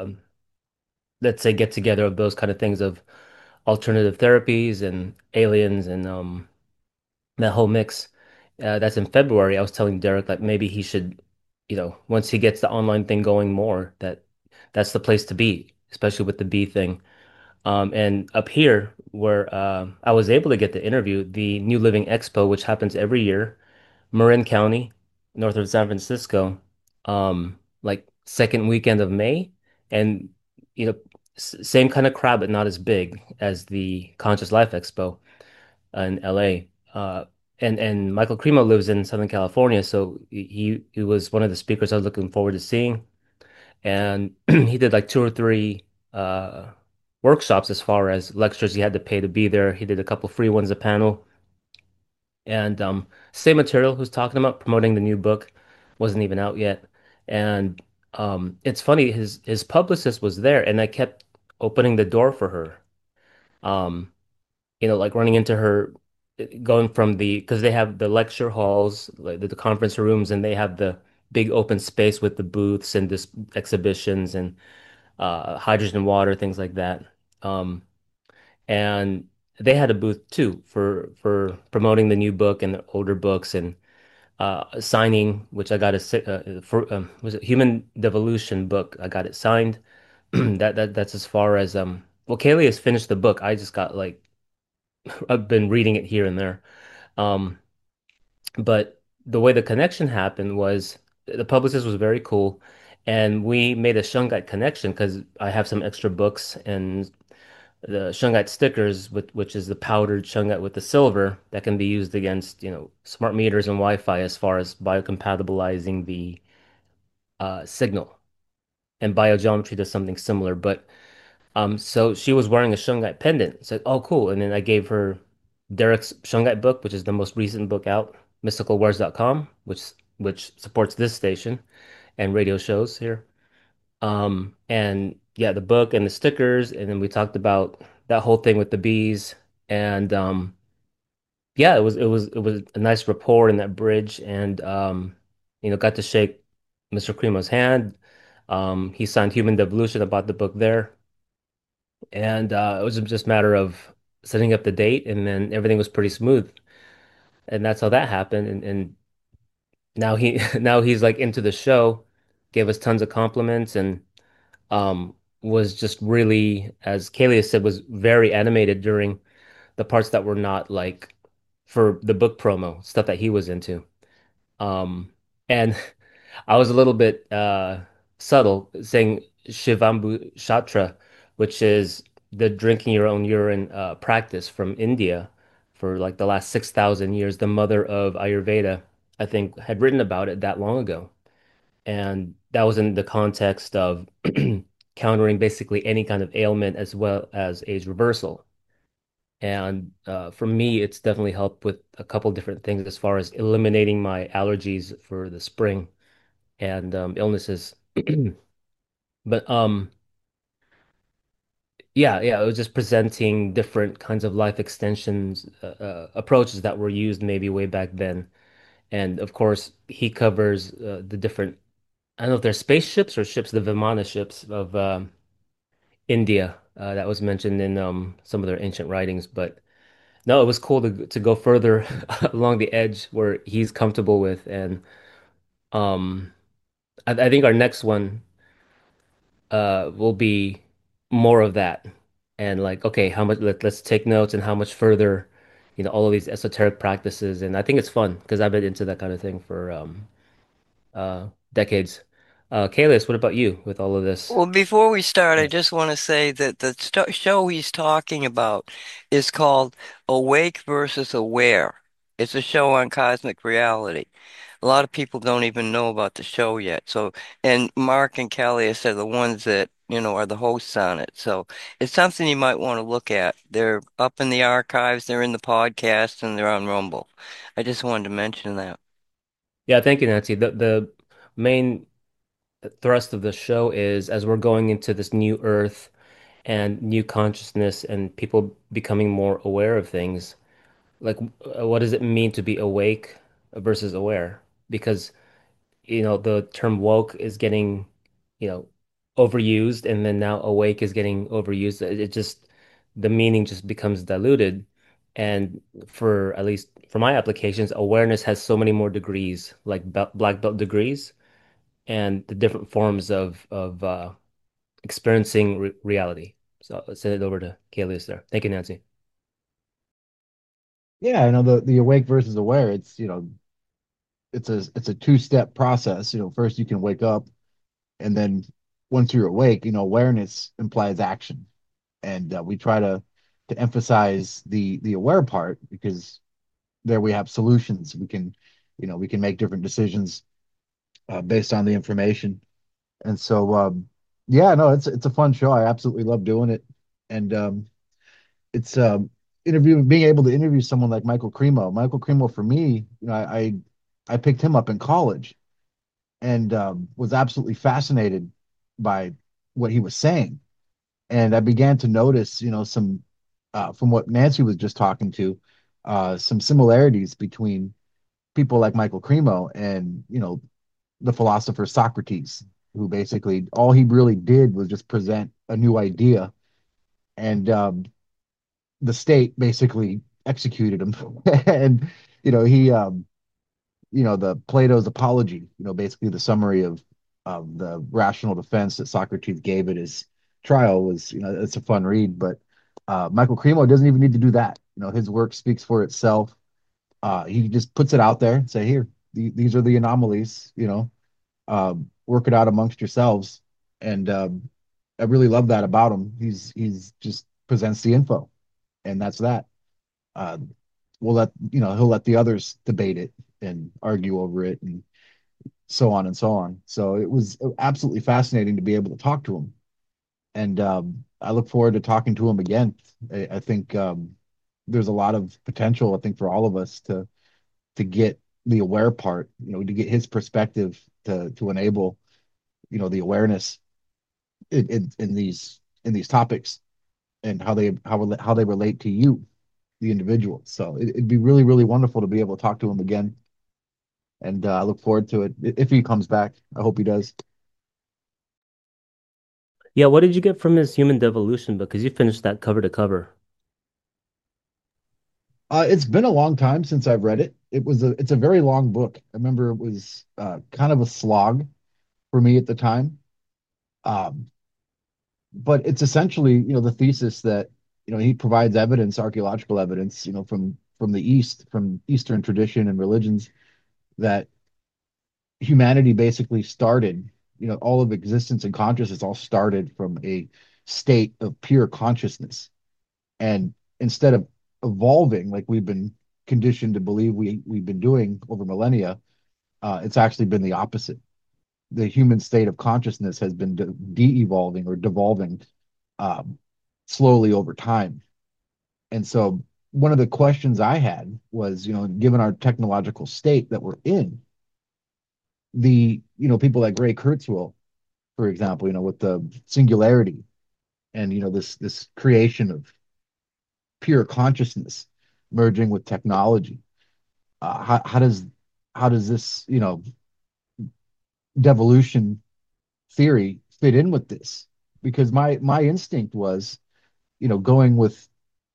let's say get together of those kind of things of alternative therapies and aliens and that whole mix. That's in February. I was telling Derek like maybe he should, once he gets the online thing going more, that's the place to be, especially with the bee thing. And up here, where I was able to get the interview, the New Living Expo, which happens every year, Marin County, north of San Francisco, like second weekend of May, and you know, same kind of crowd, but not as big as the Conscious Life Expo in LA. And Michael Cremo lives in Southern California, so he was one of the speakers I was looking forward to seeing. And he did like two or three workshops as far as lectures. He had to pay to be there. He did a couple free ones, a panel. And same material who's talking about promoting the new book wasn't even out yet. And it's funny, his publicist was there, and I kept opening the door for her. Um, like running into her, going from because they have the lecture halls, like the conference rooms, and they have the big open space with the booths and this exhibitions and hydrogen water, things like that. Um, and they had a booth too for promoting the new book and the older books and signing, which I got for was it Human Devolution book? I got it signed. That's as far as well, Kaylee has finished the book. I just got like I've been reading it here and there. Um, but the way the connection happened was the publicist was very cool, and we made a Shungite connection because I have some extra books and the Shungite stickers, which is the powdered Shungite with the silver that can be used against, smart meters and Wi-Fi as far as biocompatibilizing the signal. And biogeometry does something similar, but so she was wearing a Shungite pendant. Said, "Oh, cool." And then I gave her Derek's Shungite book, which is the most recent book out, mysticalwares.com, which supports this station and radio shows here. And yeah, the book and the stickers, and then we talked about that whole thing with the bees, and yeah, it was a nice rapport in that bridge, and got to shake Mr. Cremo's hand. He signed Human Devolution about the book there, and it was just a matter of setting up the date, and then everything was pretty smooth, and that's how that happened. And now he now he's like into the show, gave us tons of compliments, and um, was just really, as Kalia said, was very animated during the parts that were not like for the book promo stuff that he was into. And I was a little bit subtle saying Shivambu Shatra, which is the drinking your own urine practice from India for like the last 6,000 years. The mother of Ayurveda, I think, had written about it that long ago. And that was in the context of countering basically any kind of ailment as well as age reversal. And for me, it's definitely helped with a couple different things as far as eliminating my allergies for the spring and illnesses. But yeah, it was just presenting different kinds of life extensions approaches that were used maybe way back then. And of course, he covers the different, I don't know if they're spaceships or ships, the Vimana ships of India that was mentioned in some of their ancient writings. But no, it was cool to go further along the edge where he's comfortable with. And um, I think our next one will be more of that. And like, okay, how much let's take notes and how much further, all of these esoteric practices. And I think it's fun because I've been into that kind of thing for decades. Kalis, what about you with all of this? Well, before we start, I Yeah. just want to say that the st show he's talking about is called Awake versus Aware. It's a show on cosmic reality. A lot of people don't even know about the show yet. So, and Mark and Kelly are the ones that, are the hosts on it. So it's something you might want to look at. They're up in the archives, they're in the podcast, and they're on Rumble. I just wanted to mention that. Yeah, thank you, Nancy. The main thrust of the show is as we're going into this new earth and new consciousness and people becoming more aware of things. Like, what does it mean to be awake versus aware? Because, the term woke is getting, you know, overused, and then now awake is getting overused. It just, the meaning just becomes diluted. And for at least for my applications, awareness has so many more degrees, like black belt degrees, and the different forms of experiencing re reality. So I'll send it over to Kalius there. Thank you, Nancy. Yeah, I know the awake versus aware. It's it's a two-step process. First you can wake up, and then once you're awake, awareness implies action, and we try to emphasize the aware part because there we have solutions. We can make different decisions based on the information. And so, yeah, no, it's a fun show. I absolutely love doing it, and it's being able to interview someone like Michael Cremo. Michael Cremo for me, I picked him up in college and was absolutely fascinated by what he was saying, and I began to notice, some from what Nancy was just talking to, some similarities between people like Michael Cremo and the philosopher Socrates, who basically all he really did was just present a new idea, and the state basically executed him. And he the Plato's Apology, basically the summary of the rational defense that Socrates gave at his trial was, it's a fun read. But Michael Cremo doesn't even need to do that. His work speaks for itself. He just puts it out there and say, here, these are the anomalies, work it out amongst yourselves. And I really love that about him. He's just presents the info, and that's that. Uh, he'll let the others debate it and argue over it and so on and so on. So it was absolutely fascinating to be able to talk to him, and I look forward to talking to him again. I think there's a lot of potential. I think for all of us to get the aware part, to get his perspective to enable, the awareness. in these topics and how they relate to you, the individual. So it'd be really really wonderful to be able to talk to him again, and I look forward to it if he comes back. I hope he does. Yeah, what did you get from his Human Devolution book? Because you finished that cover to cover. It's been a long time since I've read it. It's a very long book. I remember it was kind of a slog for me at the time. Um, but it's essentially, the thesis that, he provides evidence, archaeological evidence, from the East, from Eastern tradition and religions that humanity basically started, all of existence and consciousness all started from a state of pure consciousness. And instead of evolving like we've been conditioned to believe we've been doing over millennia, it's actually been the opposite. The human state of consciousness has been de-evolving or devolving um, slowly over time. And so one of the questions I had was, given our technological state that we're in, people like Ray Kurzweil, for example, with the singularity and this creation of pure consciousness merging with technology. How does this devolution theory fit in with this? Because my instinct was going with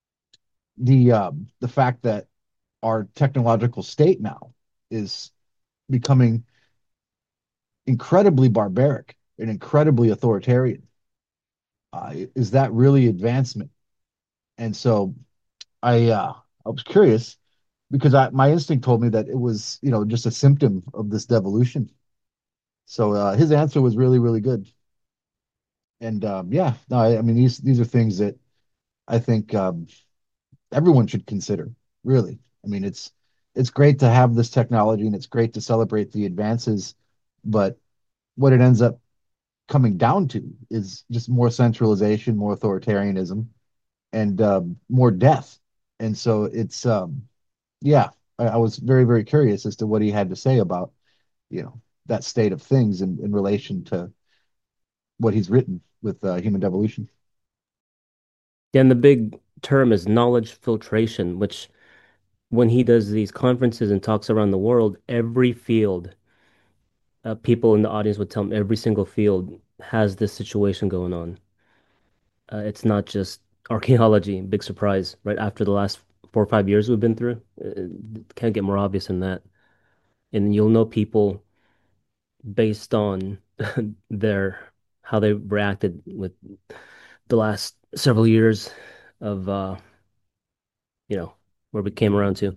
the fact that our technological state now is becoming incredibly barbaric and incredibly authoritarian. Is that really advancement? And so I was curious because my instinct told me that it was just a symptom of this devolution. So his answer was really really good. And yeah, no, I mean these are things that I think everyone should consider. Really, I mean it's great to have this technology and it's great to celebrate the advances, but what it ends up coming down to is just more centralization, more authoritarianism, and more death. And so it's yeah, I was very very curious as to what he had to say about that state of things in relation to what he's written with human devolution. Yeah, and the big term is knowledge filtration, which when he does these conferences and talks around the world, every field, people in the audience would tell him every single field has this situation going on. It's not just archaeology, big surprise, right after the last 4 or 5 years we've been through. It can't get more obvious than that. And you'll know people based on their how they reacted with the last several years of where we came around to.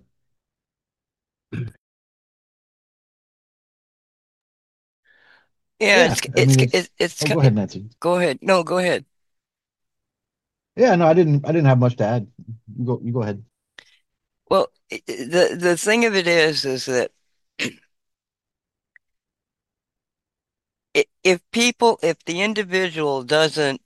Yeah, Yeah, I mean it's oh, go ahead, kind. Nancy. Go ahead. No, go ahead. Yeah, no, I didn't have much to add. You go ahead. Well, the thing of it is that if the individual doesn't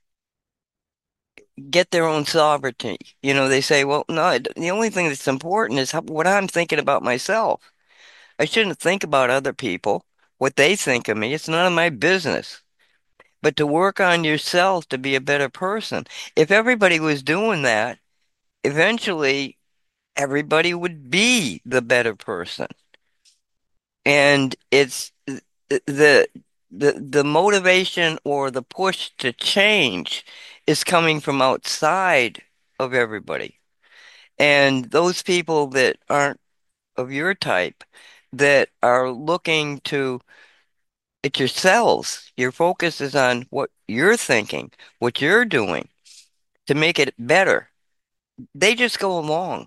get their own sovereignty, they say, well, no, the only thing that's important is what I'm thinking about myself. I shouldn't think about other people, what they think of me. It's none of my business. But to work on yourself to be a better person. If everybody was doing that, eventually everybody would be the better person. And it's the the motivation or the push to change is coming from outside of everybody. And those people that aren't of your type that are looking to it's yourselves. Your focus is on what you're thinking, what you're doing to make it better. They just go along,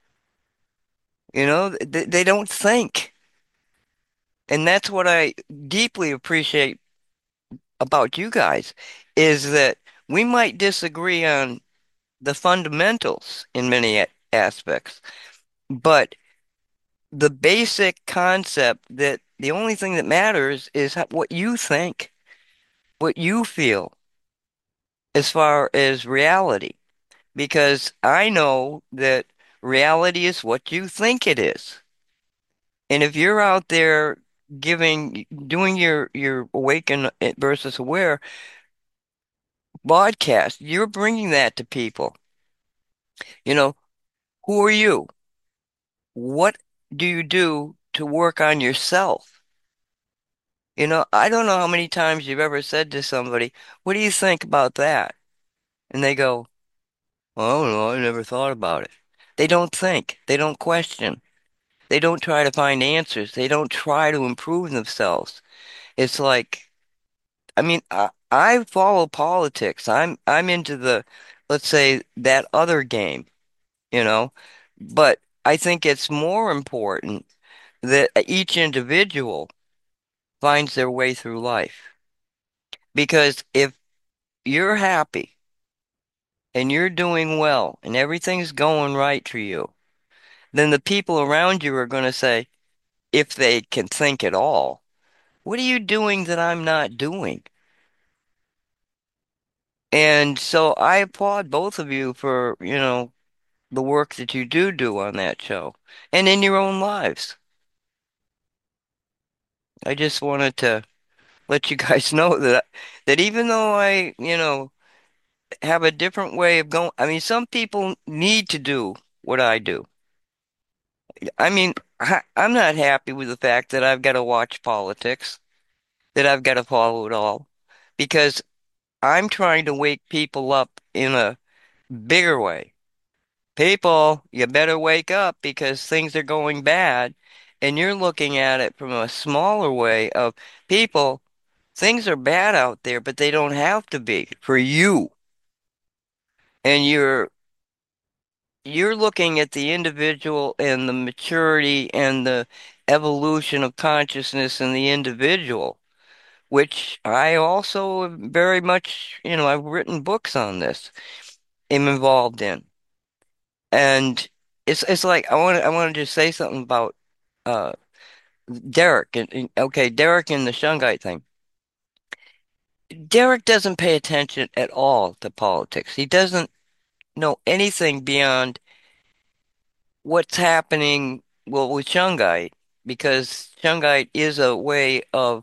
they don't think. And that's what I deeply appreciate about you guys is that we might disagree on the fundamentals in many aspects, but the basic concept that the only thing that matters is what you think, what you feel as far as reality. Because I know that reality is what you think it is. And if you're out there doing your awaken versus aware, broadcast. You're bringing that to people. You know, who are you? What do you do to work on yourself? I don't know how many times you've ever said to somebody, "What do you think about that?" And they go, "Oh, no, I never thought about it." They don't think. They don't question. They don't try to find answers. They don't try to improve themselves. It's like, I mean, I follow politics. I'm into let's say, that other game, you know, but I think it's more important that each individual finds their way through life. Because if you're happy and you're doing well and everything's going right for you, then the people around you are going to say, if they can think at all, what are you doing that I'm not doing? And so I applaud both of you for, the work that you do on that show and in your own lives. I just wanted to let you guys know that even though I, have a different way of going, I mean, some people need to do what I do. I mean, I'm not happy with the fact that I've got to watch politics, that I've got to follow it all, because I'm trying to wake people up in a bigger way. People, you better wake up because things are going bad. And you're looking at it from a smaller way of people, things are bad out there, but they don't have to be for you. And you're looking at the individual and the maturity and the evolution of consciousness in the individual, which I also very much, I've written books on this, am involved in. And it's like I want to just say something about uh Derek okay, Derek and the Shungite thing. Derek doesn't pay attention at all to politics. He doesn't know anything beyond what's happening, well, with Shungite, because Shungite is a way of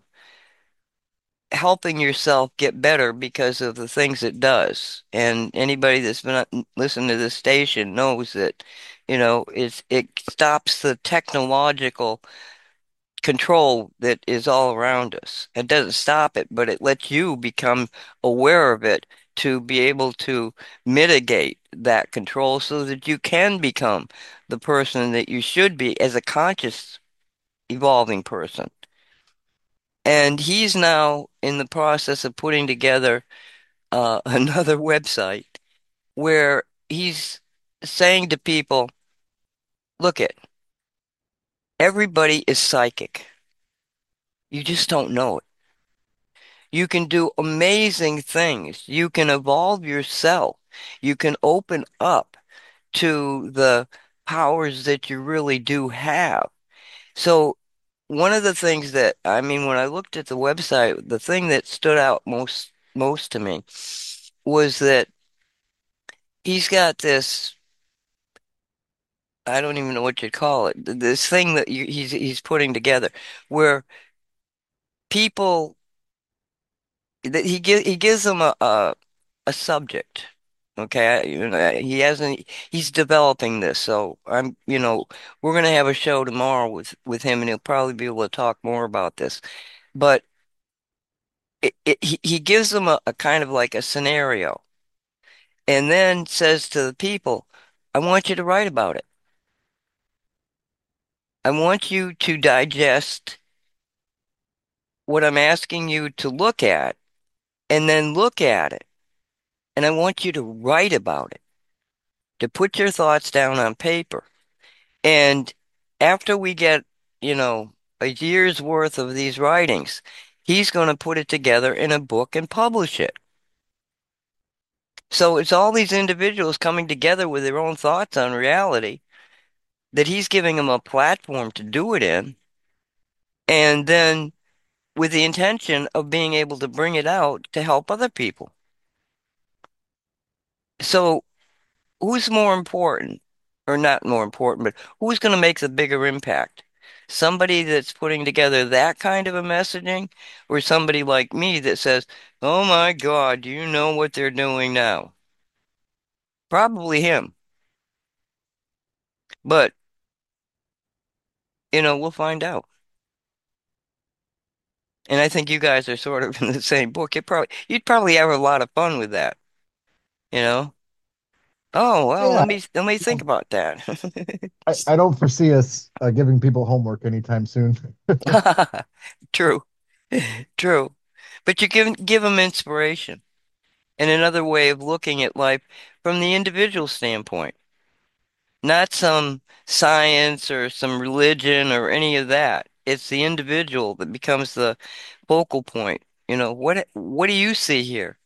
helping yourself get better because of the things it does. And anybody that's been listening to this station knows that, it stops the technological control that is all around us. It doesn't stop it, but it lets you become aware of it to be able to mitigate that control so that you can become the person that you should be as a conscious, evolving person. And he's now in the process of putting together another website where he's saying to people, look it, everybody is psychic. You just don't know it. You can do amazing things. You can evolve yourself. You can open up to the powers that you really do have. So one of the things that, I mean, when I looked at the website, the thing that stood out most to me was that he's got this, I don't even know what you'd call it, this thing that he's putting together where people that he gives them a subject. Okay, he hasn't. He's developing this, so we're gonna have a show tomorrow with him, and he'll probably be able to talk more about this. But he gives them a kind of like a scenario, and then says to the people, "I want you to write about it. I want you to digest what I'm asking you to look at, and then look at it, and I want you to write about it, to put your thoughts down on paper." And after we get, a year's worth of these writings, he's going to put it together in a book and publish it. So it's all these individuals coming together with their own thoughts on reality that he's giving them a platform to do it in, and then with the intention of being able to bring it out to help other people. So who's more important, or not more important, but who's going to make the bigger impact? Somebody that's putting together that kind of a messaging, or somebody like me that says, "Oh my God, do you know what they're doing now?" Probably him, but we'll find out. And I think you guys are sort of in the same book. You'd probably have a lot of fun with that, you know? Oh, well, Yeah, let me think um, about that. I don't foresee us giving people homework anytime soon. True. True. But you give them inspiration and another way of looking at life from the individual standpoint, not some science or some religion or any of that. It's the individual that becomes the focal point. What do you see here?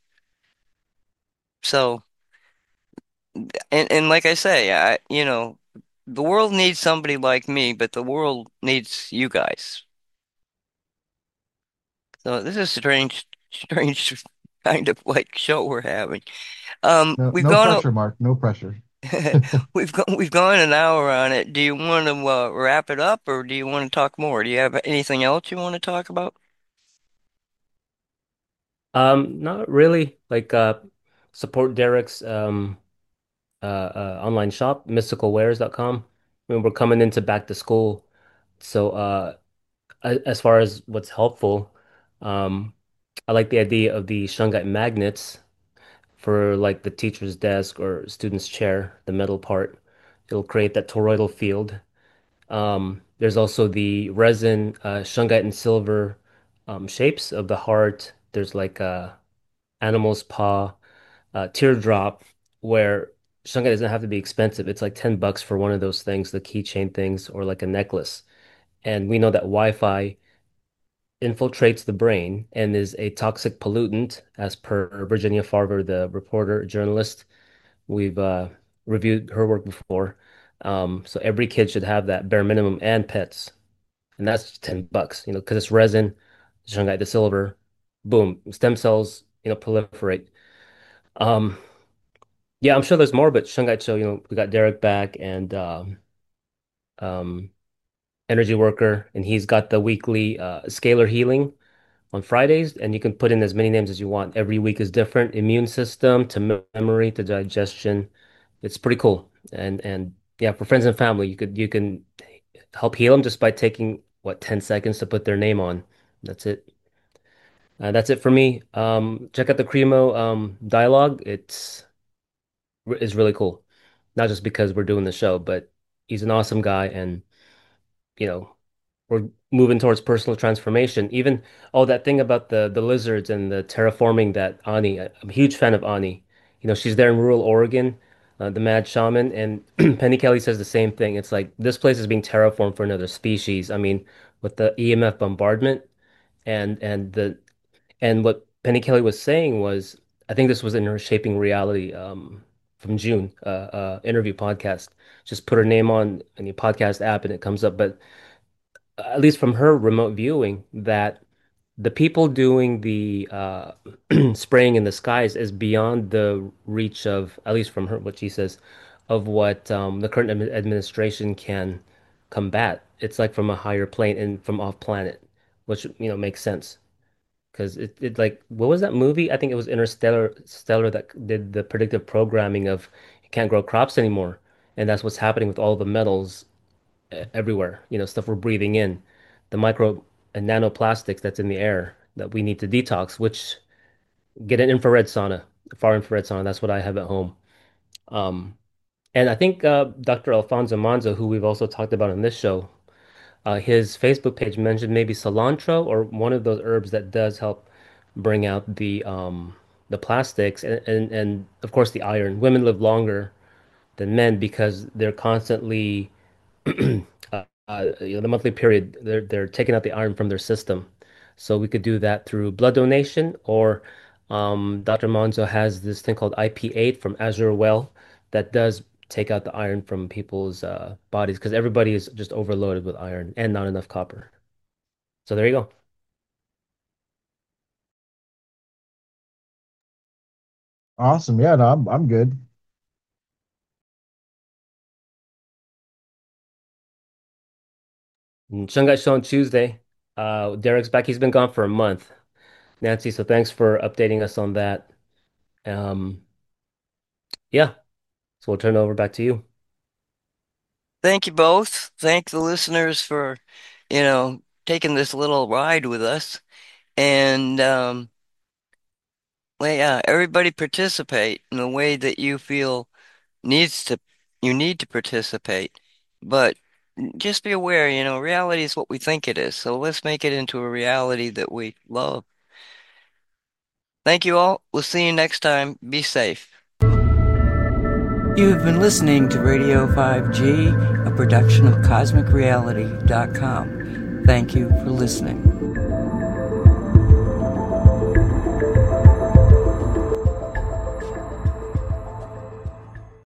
So, and like I say, the world needs somebody like me, but the world needs you guys. So this is a strange kind of like show we're having. No, We've no gone pressure, Mark. No pressure. we've gone an hour on it. Do you want to wrap it up, or do you want to talk more? Do you have anything else you want to talk about? Not really. Like support Derek's online shop, mysticalwares.com. I mean, we're coming into back to school. So as far as what's helpful, um I like the idea of the Shungite magnets for like the teacher's desk or student's chair, the metal part. It'll create that toroidal field. There's also the resin shungite and silver shapes of the heart. There's like a animal's paw, teardrop, where shungite doesn't have to be expensive. It's like $10 for one of those things, the keychain things, or like a necklace. And we know that Wi-Fi infiltrates the brain and is a toxic pollutant, as per Virginia Farver, the reporter, journalist. We've reviewed her work before. So every kid should have that bare minimum and pets. And that's $10, because it's resin, shungite, the silver, boom, stem cells, proliferate. Um, yeah, I'm sure there's more, but Shungite Show, we got Derek back and um, Energy Worker, and he's got the weekly scalar healing on Fridays, and you can put in as many names as you want. Every week is different. Immune system to memory to digestion. It's pretty cool. And yeah, for friends and family, you can help heal them just by taking what 10 seconds to put their name on. That's it. That's it for me. Check out the Cremo dialogue. It's really cool. Not just because we're doing the show, but he's an awesome guy, and you know, we're moving towards personal transformation. Even that thing about the lizards and the terraforming that Ani, I'm a huge fan of Ani. She's there in rural Oregon, the mad shaman, and Penny Kelly says the same thing. It's like this place is being terraformed for another species. I mean, with the EMF bombardment and what Penny Kelly was saying was, I think this was in her Shaping Reality from June interview podcast. Just put her name on any podcast app and it comes up. But at least from her remote viewing, that the people doing the spraying in the skies is beyond the reach of, at least from her, what she says, of what the current administration can combat. It's like from a higher plane and from off planet, which makes sense. Because it like what was that movie? I think it was Stellar that did the predictive programming of you can't grow crops anymore. And that's what's happening with all the metals everywhere, stuff we're breathing in, the micro and nanoplastics that's in the air that we need to detox, which get an infrared sauna, far infrared sauna. That's what I have at home. Um, and I think Dr. Alfonso Manzo, who we've also talked about on this show, his Facebook page mentioned maybe cilantro or one of those herbs that does help bring out the plastics and of course the iron. Women live longer than men because they're constantly the monthly period they're taking out the iron from their system. So we could do that through blood donation or Dr. Monzo has this thing called IP8 from Azure Well that does take out the iron from people's bodies because everybody is just overloaded with iron and not enough copper. So there you go. Awesome. Yeah, no, I'm good. And Shanghai Show on Tuesday. Derek's back. He's been gone for a month, Nancy. So thanks for updating us on that. Um, yeah. So we'll turn it over back to you. Thank you both. Thank the listeners for, taking this little ride with us. And well, yeah, everybody participate in the way that you feel needs to, you need to participate. But just be aware, reality is what we think it is. So let's make it into a reality that we love. Thank you all. We'll see you next time. Be safe. You have been listening to Radio 5G, a production of CosmicReality.com. Thank you for listening.